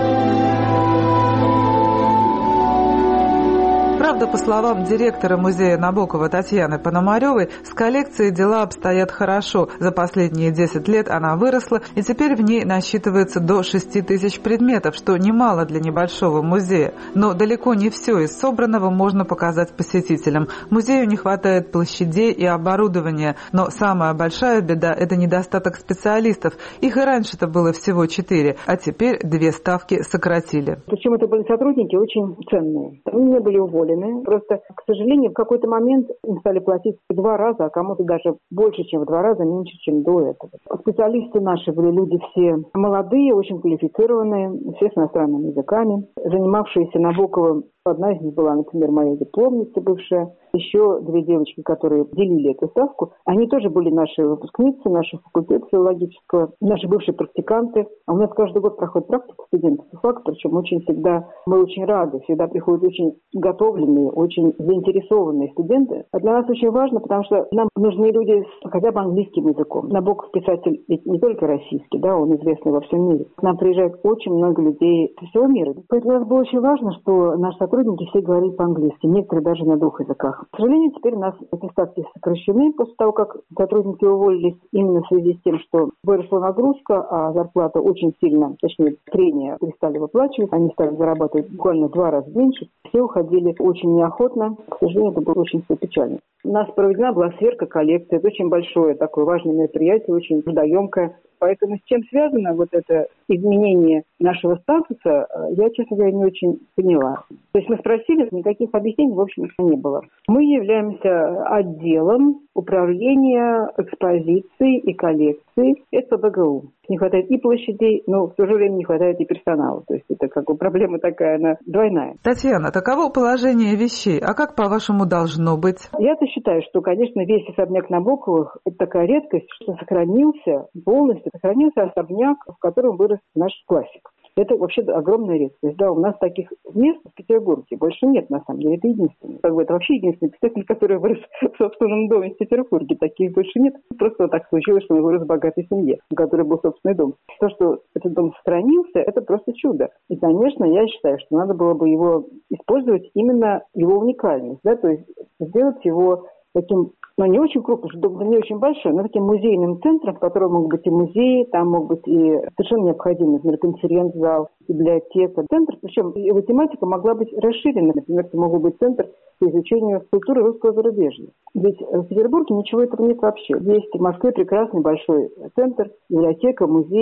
Правда, по словам директора музея Набокова Татьяны Пономаревой, с коллекцией дела обстоят хорошо. За последние десять лет она выросла, и теперь в ней насчитывается до шести тысяч предметов, что немало для небольшого музея. Но далеко не все из собранного можно показать посетителям. Музею не хватает площадей и оборудования, но самая большая беда – это недостаток специалистов. Их и раньше-то было всего четыре, а теперь две ставки сократили. Причем это были сотрудники очень ценные. Они не были уволены. Просто, к сожалению, в какой-то момент им стали платить в два раза, а кому-то даже больше, чем в два раза, меньше, чем до этого. Специалисты наши были люди все молодые, очень квалифицированные, все с иностранными языками, занимавшиеся Набоковым. Одна из них была, например, моя дипломница бывшая. Еще две девочки, которые делили эту ставку, они тоже были наши выпускницы, нашего факультета филологического, наши бывшие практиканты. А у нас каждый год проходит практика студентов по факту, причем очень всегда, мы очень рады, всегда приходят очень готовленные, очень заинтересованные студенты. А для нас очень важно, потому что нам нужны люди с хотя бы английским языком. Набоков писатель ведь не только российский, да, он известный во всем мире. К нам приезжает очень много людей со всего мира. Поэтому для нас было очень важно, что наши сотрудники все говорили по-английски, некоторые даже на двух языках. К сожалению, теперь у нас эти ставки сокращены после того, как сотрудники уволились именно в связи с тем, что выросла нагрузка, а зарплата очень сильно, точнее, премия перестали выплачивать, они стали зарабатывать буквально в два раза меньше. Все уходили очень неохотно. К сожалению, это было очень все печально. У нас проведена была сверка коллекции. Это очень большое такое важное мероприятие, очень трудоемкое. Поэтому с чем связано вот это изменение нашего статуса, я, честно говоря, не очень поняла. То есть мы спросили, никаких объяснений, в общем, не было. Мы являемся отделом управления экспозицией и коллекцией эс пэ бэ гэ у. Не хватает и площадей, но в то же время не хватает и персонала. То есть это как бы проблема такая, она двойная. Татьяна, таково положение вещей. А как, по-вашему, должно быть? Я-то считаю, что, конечно, весь особняк Набоковых – это такая редкость, что сохранился полностью, сохранился особняк, в котором вырос наш классик. Это вообще огромная редкость. Да, у нас таких мест в Петербурге больше нет, на самом деле. Это единственное. Как бы это вообще единственный писатель, который вырос в собственном доме в Петербурге. Таких больше нет. Просто так случилось, что он вырос в богатой семье, у которой был собственный дом. То, что этот дом сохранился, это просто чудо. И, конечно, я считаю, что надо было бы его использовать именно его уникальность. Да? То есть сделать его таким, ну, не очень крупным, что дом не очень большой, но таким музейным центром, в котором могут быть и музеи, там могут быть и совершенно необходимый, например, конференц-зал, библиотека. Центр, причем его тематика могла быть расширена. Например, это мог быть центр по изучению культуры русского зарубежья. Ведь в Петербурге ничего этого нет вообще. Есть в Москве прекрасный большой центр, библиотека, музей.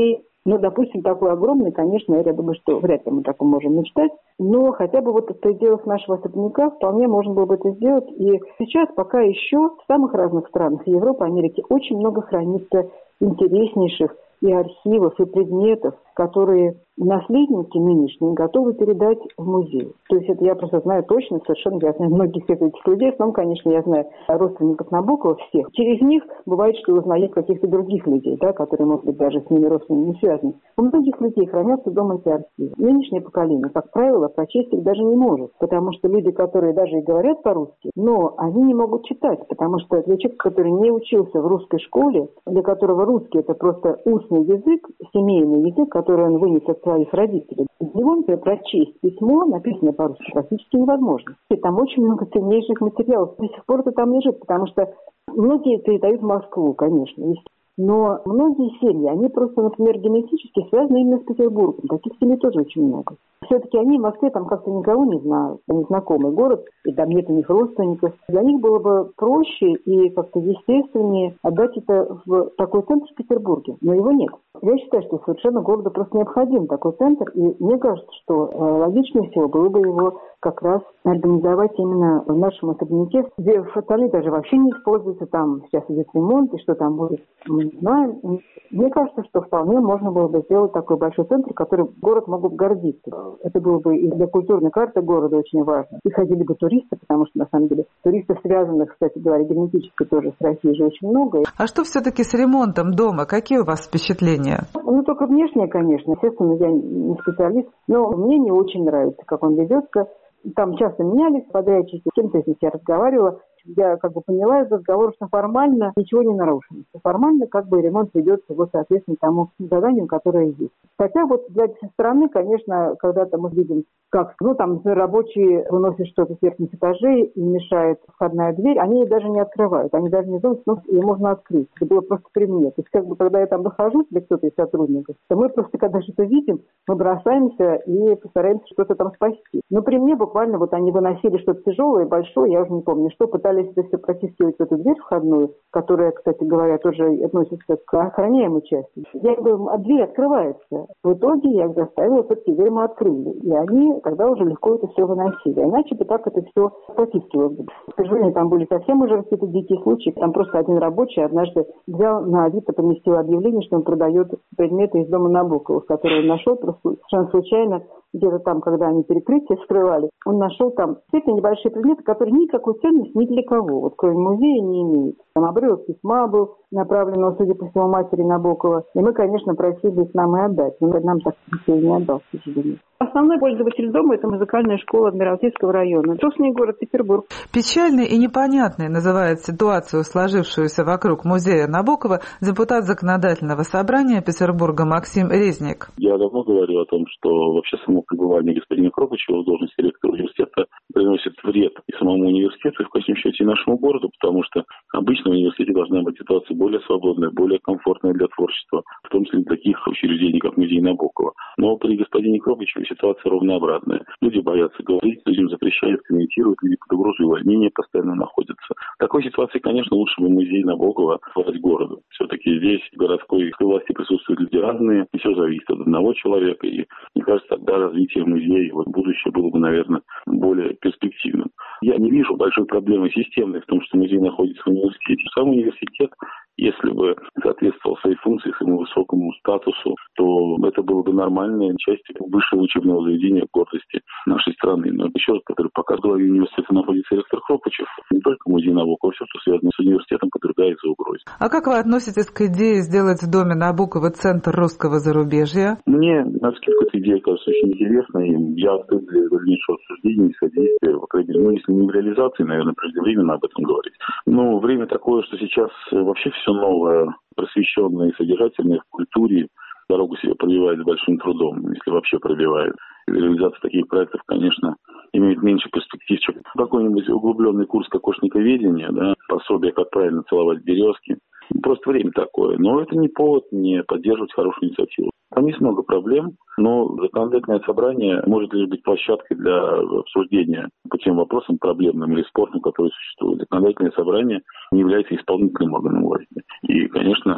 Ну, допустим, такой огромный, конечно, я думаю, что вряд ли мы такое можем мечтать, но хотя бы вот пределах нашего особняка вполне можно было бы это сделать. И сейчас пока еще в самых разных странах Европы, Америки очень много хранится интереснейших и архивов, и предметов, которые наследники нынешние готовы передать в музей. То есть это я просто знаю точно, совершенно, я знаю многих этих людей, в основном, конечно, я знаю родственников Набокова всех. Через них бывает, что узнаешь каких-то других людей, да, которые, может быть, даже с ними родственниками не связаны. У многих людей хранятся дома эти архивы. Нынешнее поколение, как правило, прочесть их даже не может, потому что люди, которые даже и говорят по-русски, но они не могут читать, потому что для человека, который не учился в русской школе, для которого русский – это просто устный язык, семейный язык, который он вынес от своих родителей. Из него, например, прочесть письмо, написанное по-русски, практически невозможно. И там очень много ценнейших материалов. До сих пор это там лежит, потому что многие передают в Москву, конечно. Но многие семьи, они просто, например, генетически связаны именно с Петербургом. Таких семей тоже очень много. Все-таки они в Москве там как-то никого не знают. Они знакомый город, и там нет у них родственников. Для них было бы проще и как-то естественнее отдать это в такой центр в Петербурге. Но его нет. Я считаю, что совершенно городу просто необходим такой центр. И мне кажется, что э, логичнее всего было бы его как раз организовать именно в нашем особняке, где остальные даже вообще не используются. Там сейчас идет ремонт, и что там будет, мы не знаем. Мне кажется, что вполне можно было бы сделать такой большой центр, который город мог бы гордиться. Это было бы и для культурной карты города очень важно. И ходили бы туристы, потому что, на самом деле, туристов, связанных, кстати говоря, генетически тоже с Россией же очень много. А что все-таки с ремонтом дома? Какие у вас впечатления? Ну, только внешне, конечно. Естественно, я не специалист, но мне не очень нравится, как он ведется. Там часто менялись подрядчики, с кем-то здесь я разговаривала. Я как бы поняла из разговора, что формально ничего не нарушено. Формально как бы ремонт ведется вот соответственно тому заданию, которое есть. Хотя вот для со стороны, конечно, когда-то мы видим, как, ну там, например, рабочие выносят что-то с верхних этажей и мешает входная дверь, они ее даже не открывают, они даже не знают, что ее можно открыть. Это было просто при мне. То есть как бы когда я там нахожусь, или кто-то из сотрудников, то мы просто когда что-то видим, мы бросаемся и постараемся что-то там спасти. Но при мне буквально вот они выносили что-то тяжелое, большое, я уже не помню, что, пытались это все протестировать в эту дверь входную, которая, кстати говоря, тоже относится к охраняемой части. Я говорю, а дверь открывается. В итоге я их заставила, все-таки дверь мы открыли. И они тогда уже легко это все выносили. Иначе бы так это все протестировалось. К сожалению, там были совсем уже какие-то дикие случаи. Там просто один рабочий однажды взял на Авито, поместил объявление, что он продает предметы из дома Набокова, которые он нашел просто совершенно случайно. Где-то там, когда они перекрытие скрывали, он нашел там действительно небольшие предметы, которые никакой ценности ни для кого, вот кроме музея, не имеют. Там обрывок письма был, направленного, судя по всему, матери Набокова. И мы, конечно, просили их нам и отдать, но нам так никто и не отдал, к сожалению. Основной пользователь дома – это музыкальная школа Адмиралтейского района. Собственный город Петербург. Печальной и непонятной называет ситуацию, сложившуюся вокруг музея Набокова, депутат Законодательного собрания Петербурга Максим Резник. Я давно говорю о том, что вообще само пребывание господина Кропачева в должности ректора университета приносит вред и самому университету, и в конечном счете и нашему городу, потому что обычно в университете должна быть ситуация более свободная, более комфортная для творчества, в том числе для таких учреждений, как музей Набокова. Но при господине Кропачеве ситуация ровно обратная. Люди боятся говорить, людям запрещают, комментируют, люди под угрозой увольнения постоянно находятся. В такой ситуации, конечно, лучше бы музей Набокова отдать городу. Все-таки здесь в городской власти присутствуют люди разные, и все зависит от одного человека. И мне кажется, тогда развитие музея, вот будущее было бы, наверное, более перспективным. Я не вижу большой проблемы системной в том, что музей находится в университете. Сам университет, если бы соответствовал своей функции, своему высокому статусу, то это было бы нормальной частью высшего учебного заведения гордости нашей страны. Но еще раз повторю, пока в главе университета находится ректор Кропачев, не только музей Набокова, все, что связано с университетом, подвергается угрозе. А как вы относитесь к идее сделать в доме Набокова центр русского зарубежья? Мне, на скидку, эта идея кажется очень интересной. Я открыт для дальнейшего обсуждения и содействия, по крайней мере, ну, если не в реализации, наверное, преждевременно об этом говорить. Но время такое, что сейчас вообще все новое, просвещенное и содержательное в культуре дорогу себе пробивает с большим трудом, если вообще пробивает. Реализация таких проектов, конечно, имеет меньше перспектив, чем какой-нибудь углубленный курс кокошниковедения, да, пособие, как правильно целовать березки. Просто время такое. Но это не повод не поддерживать хорошую инициативу. Там есть много проблем, но законодательное собрание может лишь быть площадкой для обсуждения по тем вопросам проблемным или спорным, которые существуют. Законодательное собрание не является исполнительным органом власти. И, конечно, очень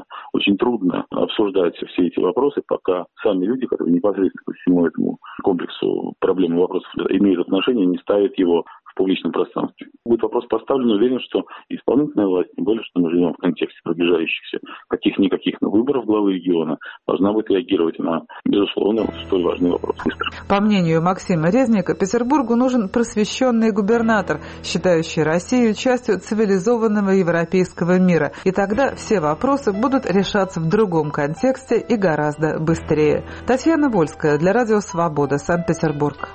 очень трудно обсуждать все эти вопросы, пока сами люди, которые непосредственно ко всему этому комплексу проблем и вопросов имеют отношение, не ставят его в публичном пространстве. Будет вопрос поставлен, уверен, что исполнительная власть, тем более, что мы живем в контексте приближающихся каких-никаких выборов главы региона, должна будет реагировать на, безусловно, столь важный вопрос быстро. По мнению Максима Резника, Петербургу нужен просвещенный губернатор, считающий Россию частью цивилизованного европейского мира. И тогда все вопросы будут решаться в другом контексте и гораздо быстрее. Татьяна Вольская для Радио Свобода, Санкт-Петербург.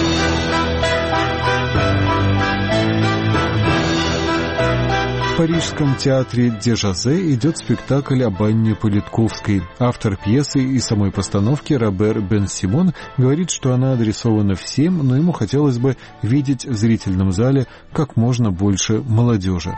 В Парижском театре Дежазе идет спектакль об Анне Политковской. Автор пьесы и самой постановки Робер Бен-Симон говорит, что она адресована всем, но ему хотелось бы видеть в зрительном зале как можно больше молодежи.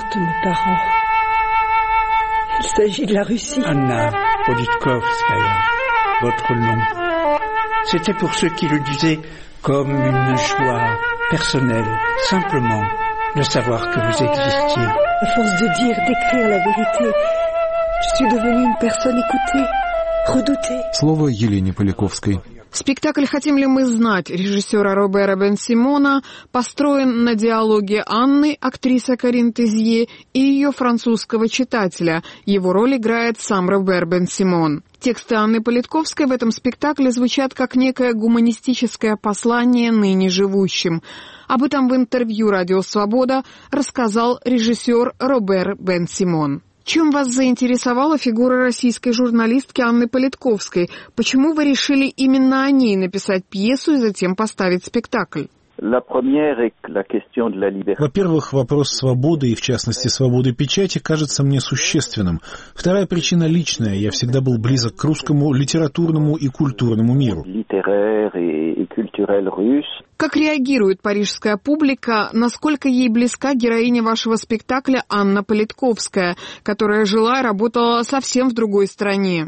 Anna Politkovskaya, votre nom. C'était pour ceux qui le disaient comme une joie personnelle, simplement de savoir que vous existiez. À force de dire, d'écrire la vérité, je suis devenue une personne écoutée, redoutée. Слово Елене Поляковской. Спектакль «Хотим ли мы знать» режиссера Робера Бен-Симона построен на диалоге Анны, актриса Карин Тезье, и ее французского читателя. Его роль играет сам Робер Бен-Симон. Тексты Анны Политковской в этом спектакле звучат как некое гуманистическое послание ныне живущим. Об этом в интервью «Радио Свобода» рассказал режиссер Робер Бен-Симон. Чем вас заинтересовала фигура российской журналистки Анны Политковской? Почему вы решили именно о ней написать пьесу и затем поставить спектакль? Во-первых, вопрос свободы, и в частности свободы печати, кажется мне существенным. Вторая причина личная. Я всегда был близок к русскому литературному и культурному миру. Как реагирует парижская публика, насколько ей близка героиня вашего спектакля Анна Политковская, которая жила и работала совсем в другой стране?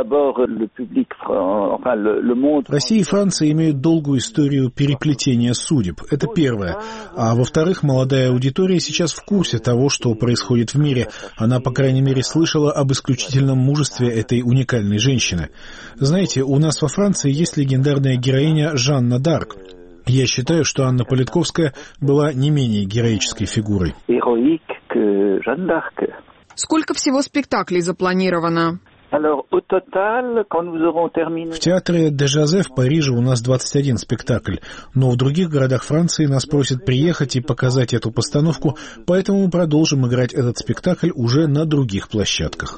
Россия и Франция имеют долгую историю переплетения судеб. Это первое. А во-вторых, молодая аудитория сейчас в курсе того, что происходит в мире. Она, по крайней мере, слышала об исключительном мужестве этой уникальной женщины. Знаете, у нас во Франции есть легендарная героиня Жанна д'Арк. Я считаю, что Анна Политковская была не менее героической фигурой. Сколько всего спектаклей запланировано? В театре Дежазе в Париже у нас двадцать один спектакль, но в других городах Франции нас просят приехать и показать эту постановку, поэтому мы продолжим играть этот спектакль уже на других площадках.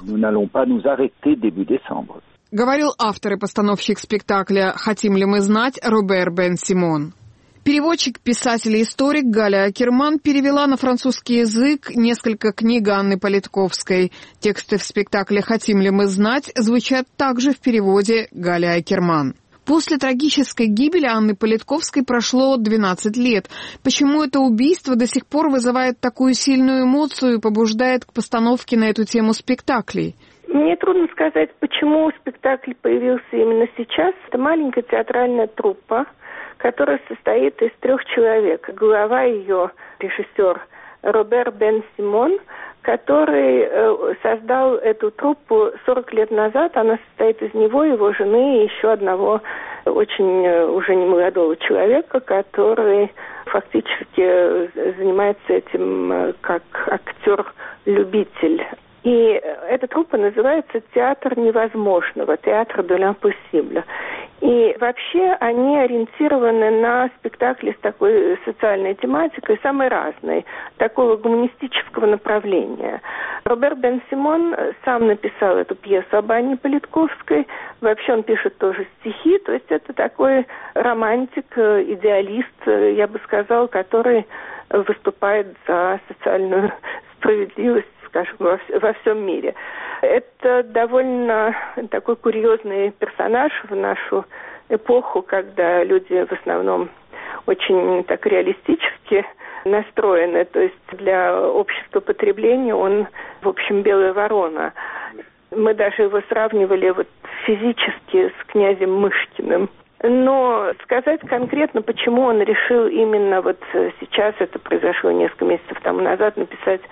Говорил автор и постановщик спектакля «Хотим ли мы знать» Робер Бен-Симон. Переводчик, писатель и историк Галя Акерман перевела на французский язык несколько книг Анны Политковской. Тексты в спектакле «Хотим ли мы знать» звучат также в переводе Галя Акерман. После трагической гибели Анны Политковской прошло двенадцать лет. Почему это убийство до сих пор вызывает такую сильную эмоцию и побуждает к постановке на эту тему спектаклей? Мне трудно сказать, почему спектакль появился именно сейчас. Это маленькая театральная труппа, которая состоит из трех человек. Глава ее режиссер Робер Бен-Симон, который э, создал эту труппу сорок лет назад. Она состоит из него, его жены и еще одного очень э, уже немолодого человека, который фактически занимается этим э, как актер-любитель. И эта труппа называется «Театр невозможного», «Театр de l'impossible». И вообще они ориентированы на спектакли с такой социальной тематикой, самой разной, такого гуманистического направления. Робер Бен-Симон сам написал эту пьесу об Анне Политковской. Вообще он пишет тоже стихи, то есть это такой романтик, идеалист, я бы сказал, который выступает за социальную справедливость, скажем, во, во всем мире. Это довольно такой курьезный персонаж в нашу эпоху, когда люди в основном очень так реалистически настроены. То есть для общества потребления он, в общем, белая ворона. Мы даже его сравнивали вот физически с князем Мышкиным. Но сказать конкретно, почему он решил именно вот сейчас, это произошло несколько месяцев тому назад, написать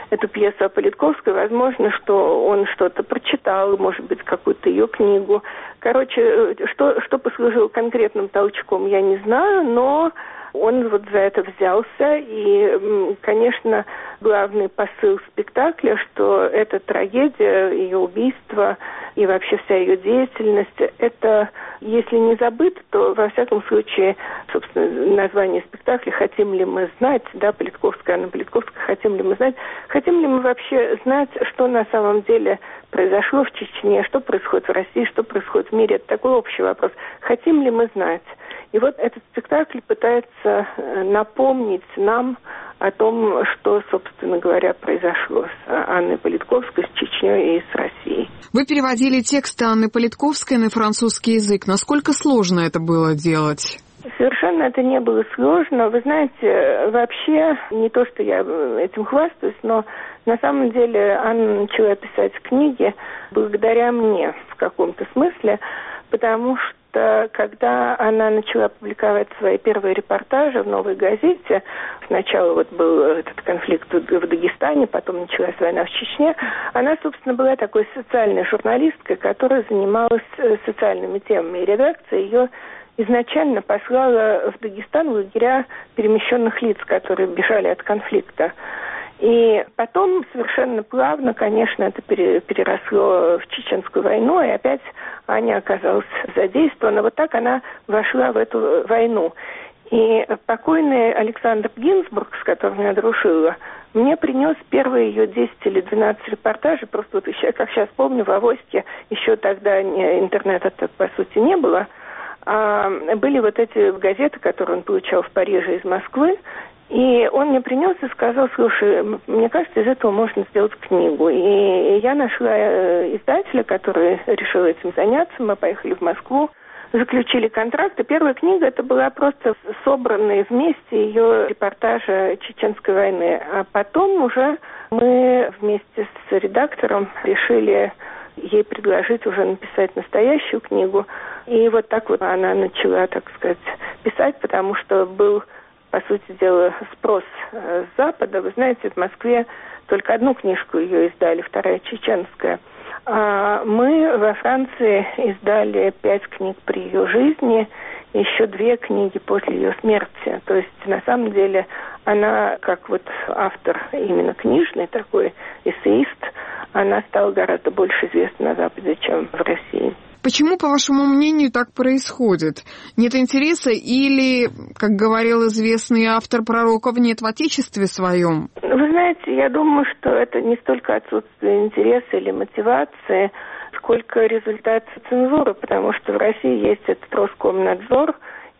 эту пьесу о Политковской, возможно, что он что-то прочитал, может быть, какую-то ее книгу. Короче, что, что послужило конкретным толчком, я не знаю, но он вот за это взялся. И, конечно, главный посыл спектакля, что эта трагедия, ее убийство и вообще вся ее деятельность, это, если не забыто, то, во всяком случае, собственно, название спектакля «Хотим ли мы знать», да, Политковская, Анна Политковская, «Хотим ли мы знать», хотим ли мы вообще знать, что на самом деле произошло в Чечне, что происходит в России, что происходит в мире. Это такой общий вопрос. Хотим ли мы знать? И вот этот спектакль пытается напомнить нам о том, что, собственно говоря, произошло с Анной Политковской, с Чечней и с Россией. Вы переводили тексты Анны Политковской на французский язык. Насколько сложно это было делать? Совершенно это не было сложно. Вы знаете, вообще, не то, что я этим хвастаюсь, но на самом деле Анна начала писать книги благодаря мне в каком-то смысле, потому что когда она начала публиковать свои первые репортажи в «Новой газете», сначала вот был этот конфликт в Дагестане, потом началась война в Чечне, она, собственно, была такой социальной журналисткой, которая занималась социальными темами. И редакция ее изначально послала в Дагестан в лагеря перемещенных лиц, которые бежали от конфликта. И потом совершенно плавно, конечно, это переросло в Чеченскую войну, и опять Аня оказалась задействована. Вот так она вошла в эту войну. И покойный Александр Гинзбург, с которым я дружила, мне принес первые ее десять или двенадцать репортажей. Просто вот еще, как сейчас помню, в Авоське еще тогда интернета, по сути, не было. А были вот эти газеты, которые он получал в Париже из Москвы. И он мне принес и сказал: слушай, мне кажется, из этого можно сделать книгу. И я нашла издателя, который решил этим заняться. Мы поехали в Москву, заключили контракт. И первая книга — это была просто собранные вместе ее репортажи Чеченской войны. А потом уже мы вместе с редактором решили ей предложить уже написать настоящую книгу. И вот так вот она начала, так сказать, писать, потому что был, по сути дела, спрос с Запада. Вы знаете, в Москве только одну книжку ее издали, вторая чеченская. А мы во Франции издали пять книг при ее жизни, еще две книги после ее смерти. То есть, на самом деле, она, как вот автор именно книжный, такой эссеист, она стала гораздо больше известна на Западе, чем в России. Почему, по вашему мнению, так происходит? Нет интереса или, как говорил известный автор пророков, нет в отечестве своем? Вы знаете, я думаю, что это не столько отсутствие интереса или мотивации, сколько результат цензуры, потому что в России есть этот Роскомнадзор,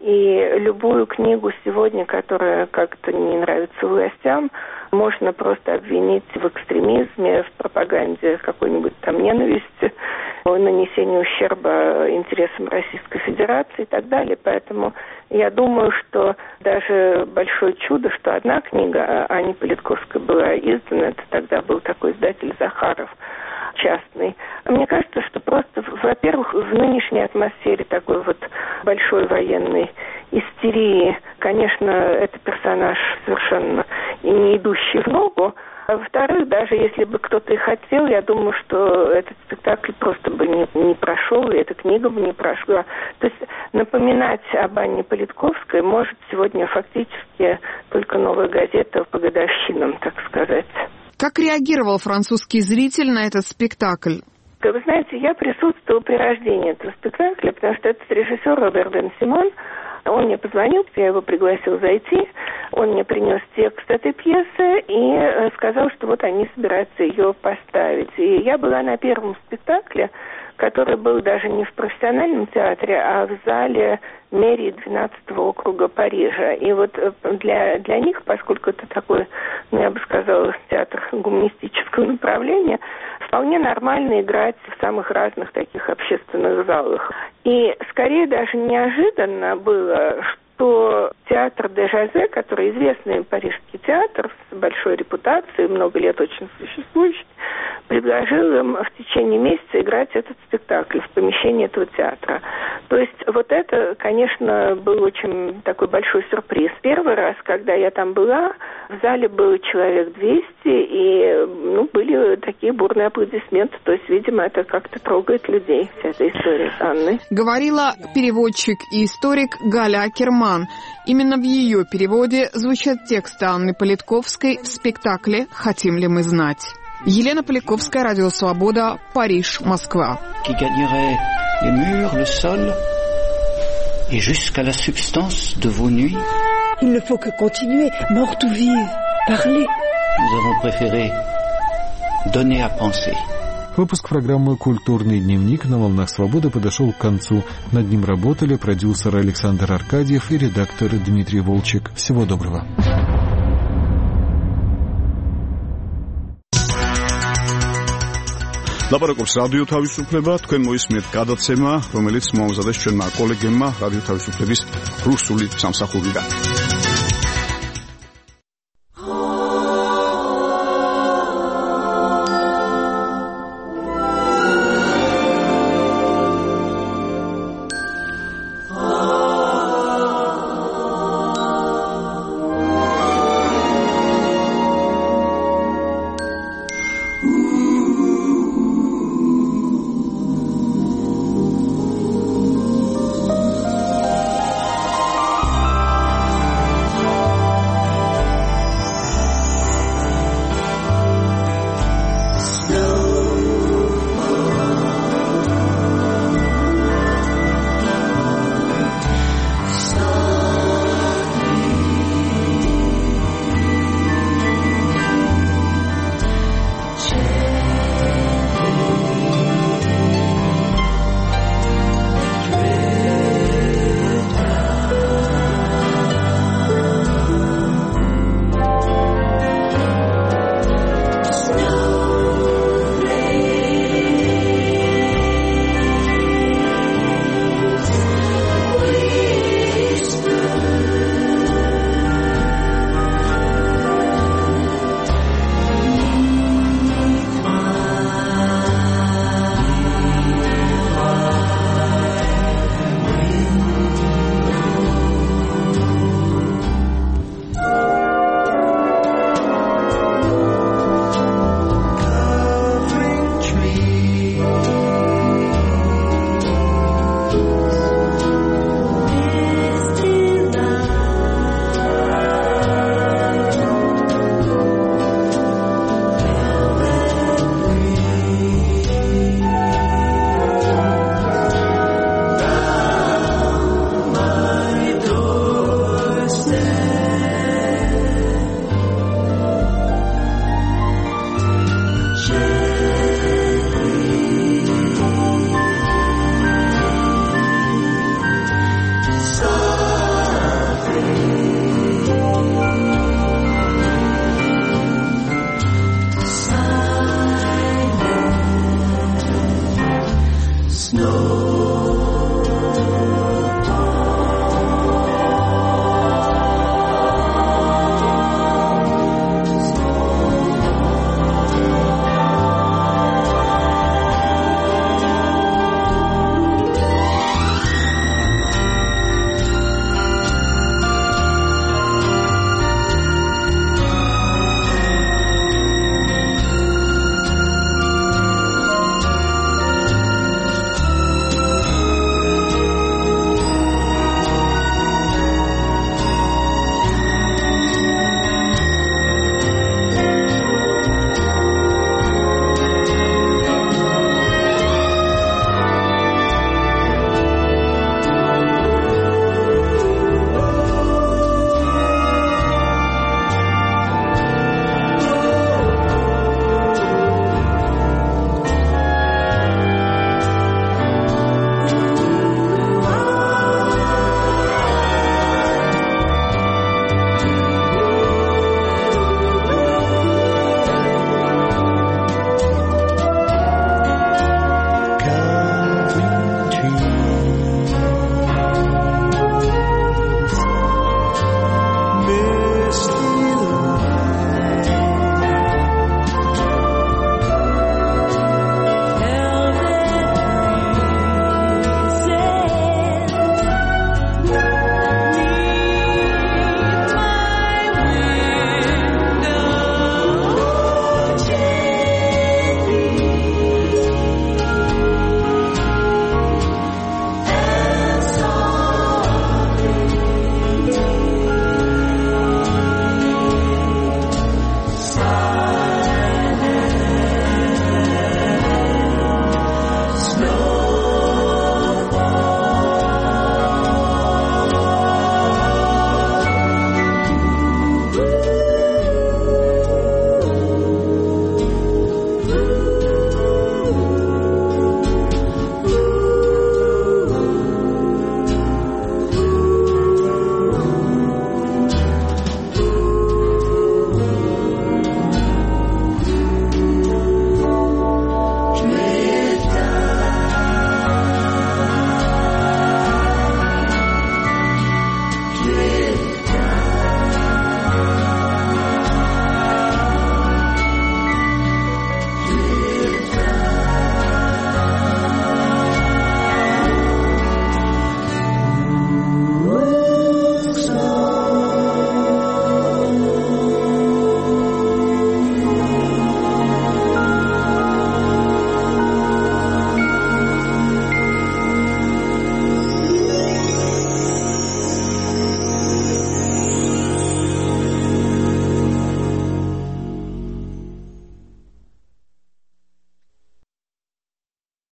и любую книгу сегодня, которая как-то не нравится властям, можно просто обвинить в экстремизме, в пропаганде какой-нибудь там ненависти, в нанесении ущерба интересам Российской Федерации и так далее. Поэтому я думаю, что даже большое чудо, что одна книга Ани Политковской была издана, это тогда был такой издатель Захаров, частный. Мне кажется, что просто, во-первых, в нынешней атмосфере такой вот большой военной истерии, конечно, это персонаж совершенно не идущий в ногу. А во-вторых, даже если бы кто-то и хотел, я думаю, что этот спектакль просто бы не, не прошел, и эта книга бы не прошла. То есть напоминать об Анне Политковской может сегодня фактически только «Новая газета» по годовщинам, так сказать. Как реагировал французский зритель на этот спектакль? Вы знаете, я присутствовала при рождении этого спектакля, потому что этот режиссер Робер Бен-Симон, он мне позвонил, я его пригласил зайти, он мне принес текст этой пьесы и сказал, что вот они собираются ее поставить. И я была на первом спектакле, который был даже не в профессиональном театре, а в зале мэрии двенадцатого округа Парижа. И вот для, для них, поскольку это такой, ну, я бы сказала, театр гуманистического направления, вполне нормально играть в самых разных таких общественных залах. И скорее даже неожиданно было, что театр де Жазе, который известный парижский театр с большой репутацией, много лет очень существующий, предложил им в течение месяца играть этот спектакль в помещении этого театра. То есть вот это, конечно, был очень такой большой сюрприз. Первый раз, когда я там была, в зале было человек двести, и ну, были такие бурные аплодисменты. То есть, видимо, это как-то трогает людей, вся эта история с Анной. Говорила переводчик и историк Галя Акерман. Именно в ее переводе звучат тексты Анны Политковской в спектакле «Хотим ли мы знать». Елена Поликовская, Радио Свобода, Париж, Москва. Qui gagnerait les murs, le sol, et jusqu'à la substance de vos nuits. Il ne faut que continuer, morte ou vive, parler. Nous avons préféré donner à penser. Выпуск программы «Культурный дневник» на «Волнах Свободы» подошел к концу. Над ним работали продюсер Александр Аркадьев и редактор Дмитрий Волчек. Всего доброго. ლაპარაკობს რადიო თავისუფლება, თქვენ მოისმენთ გადაცემა, რომელიც მოამზადეს ჩვენმა კოლეგებმა რადიო თავისუფლების რუსული სამსახურიდან. Snow.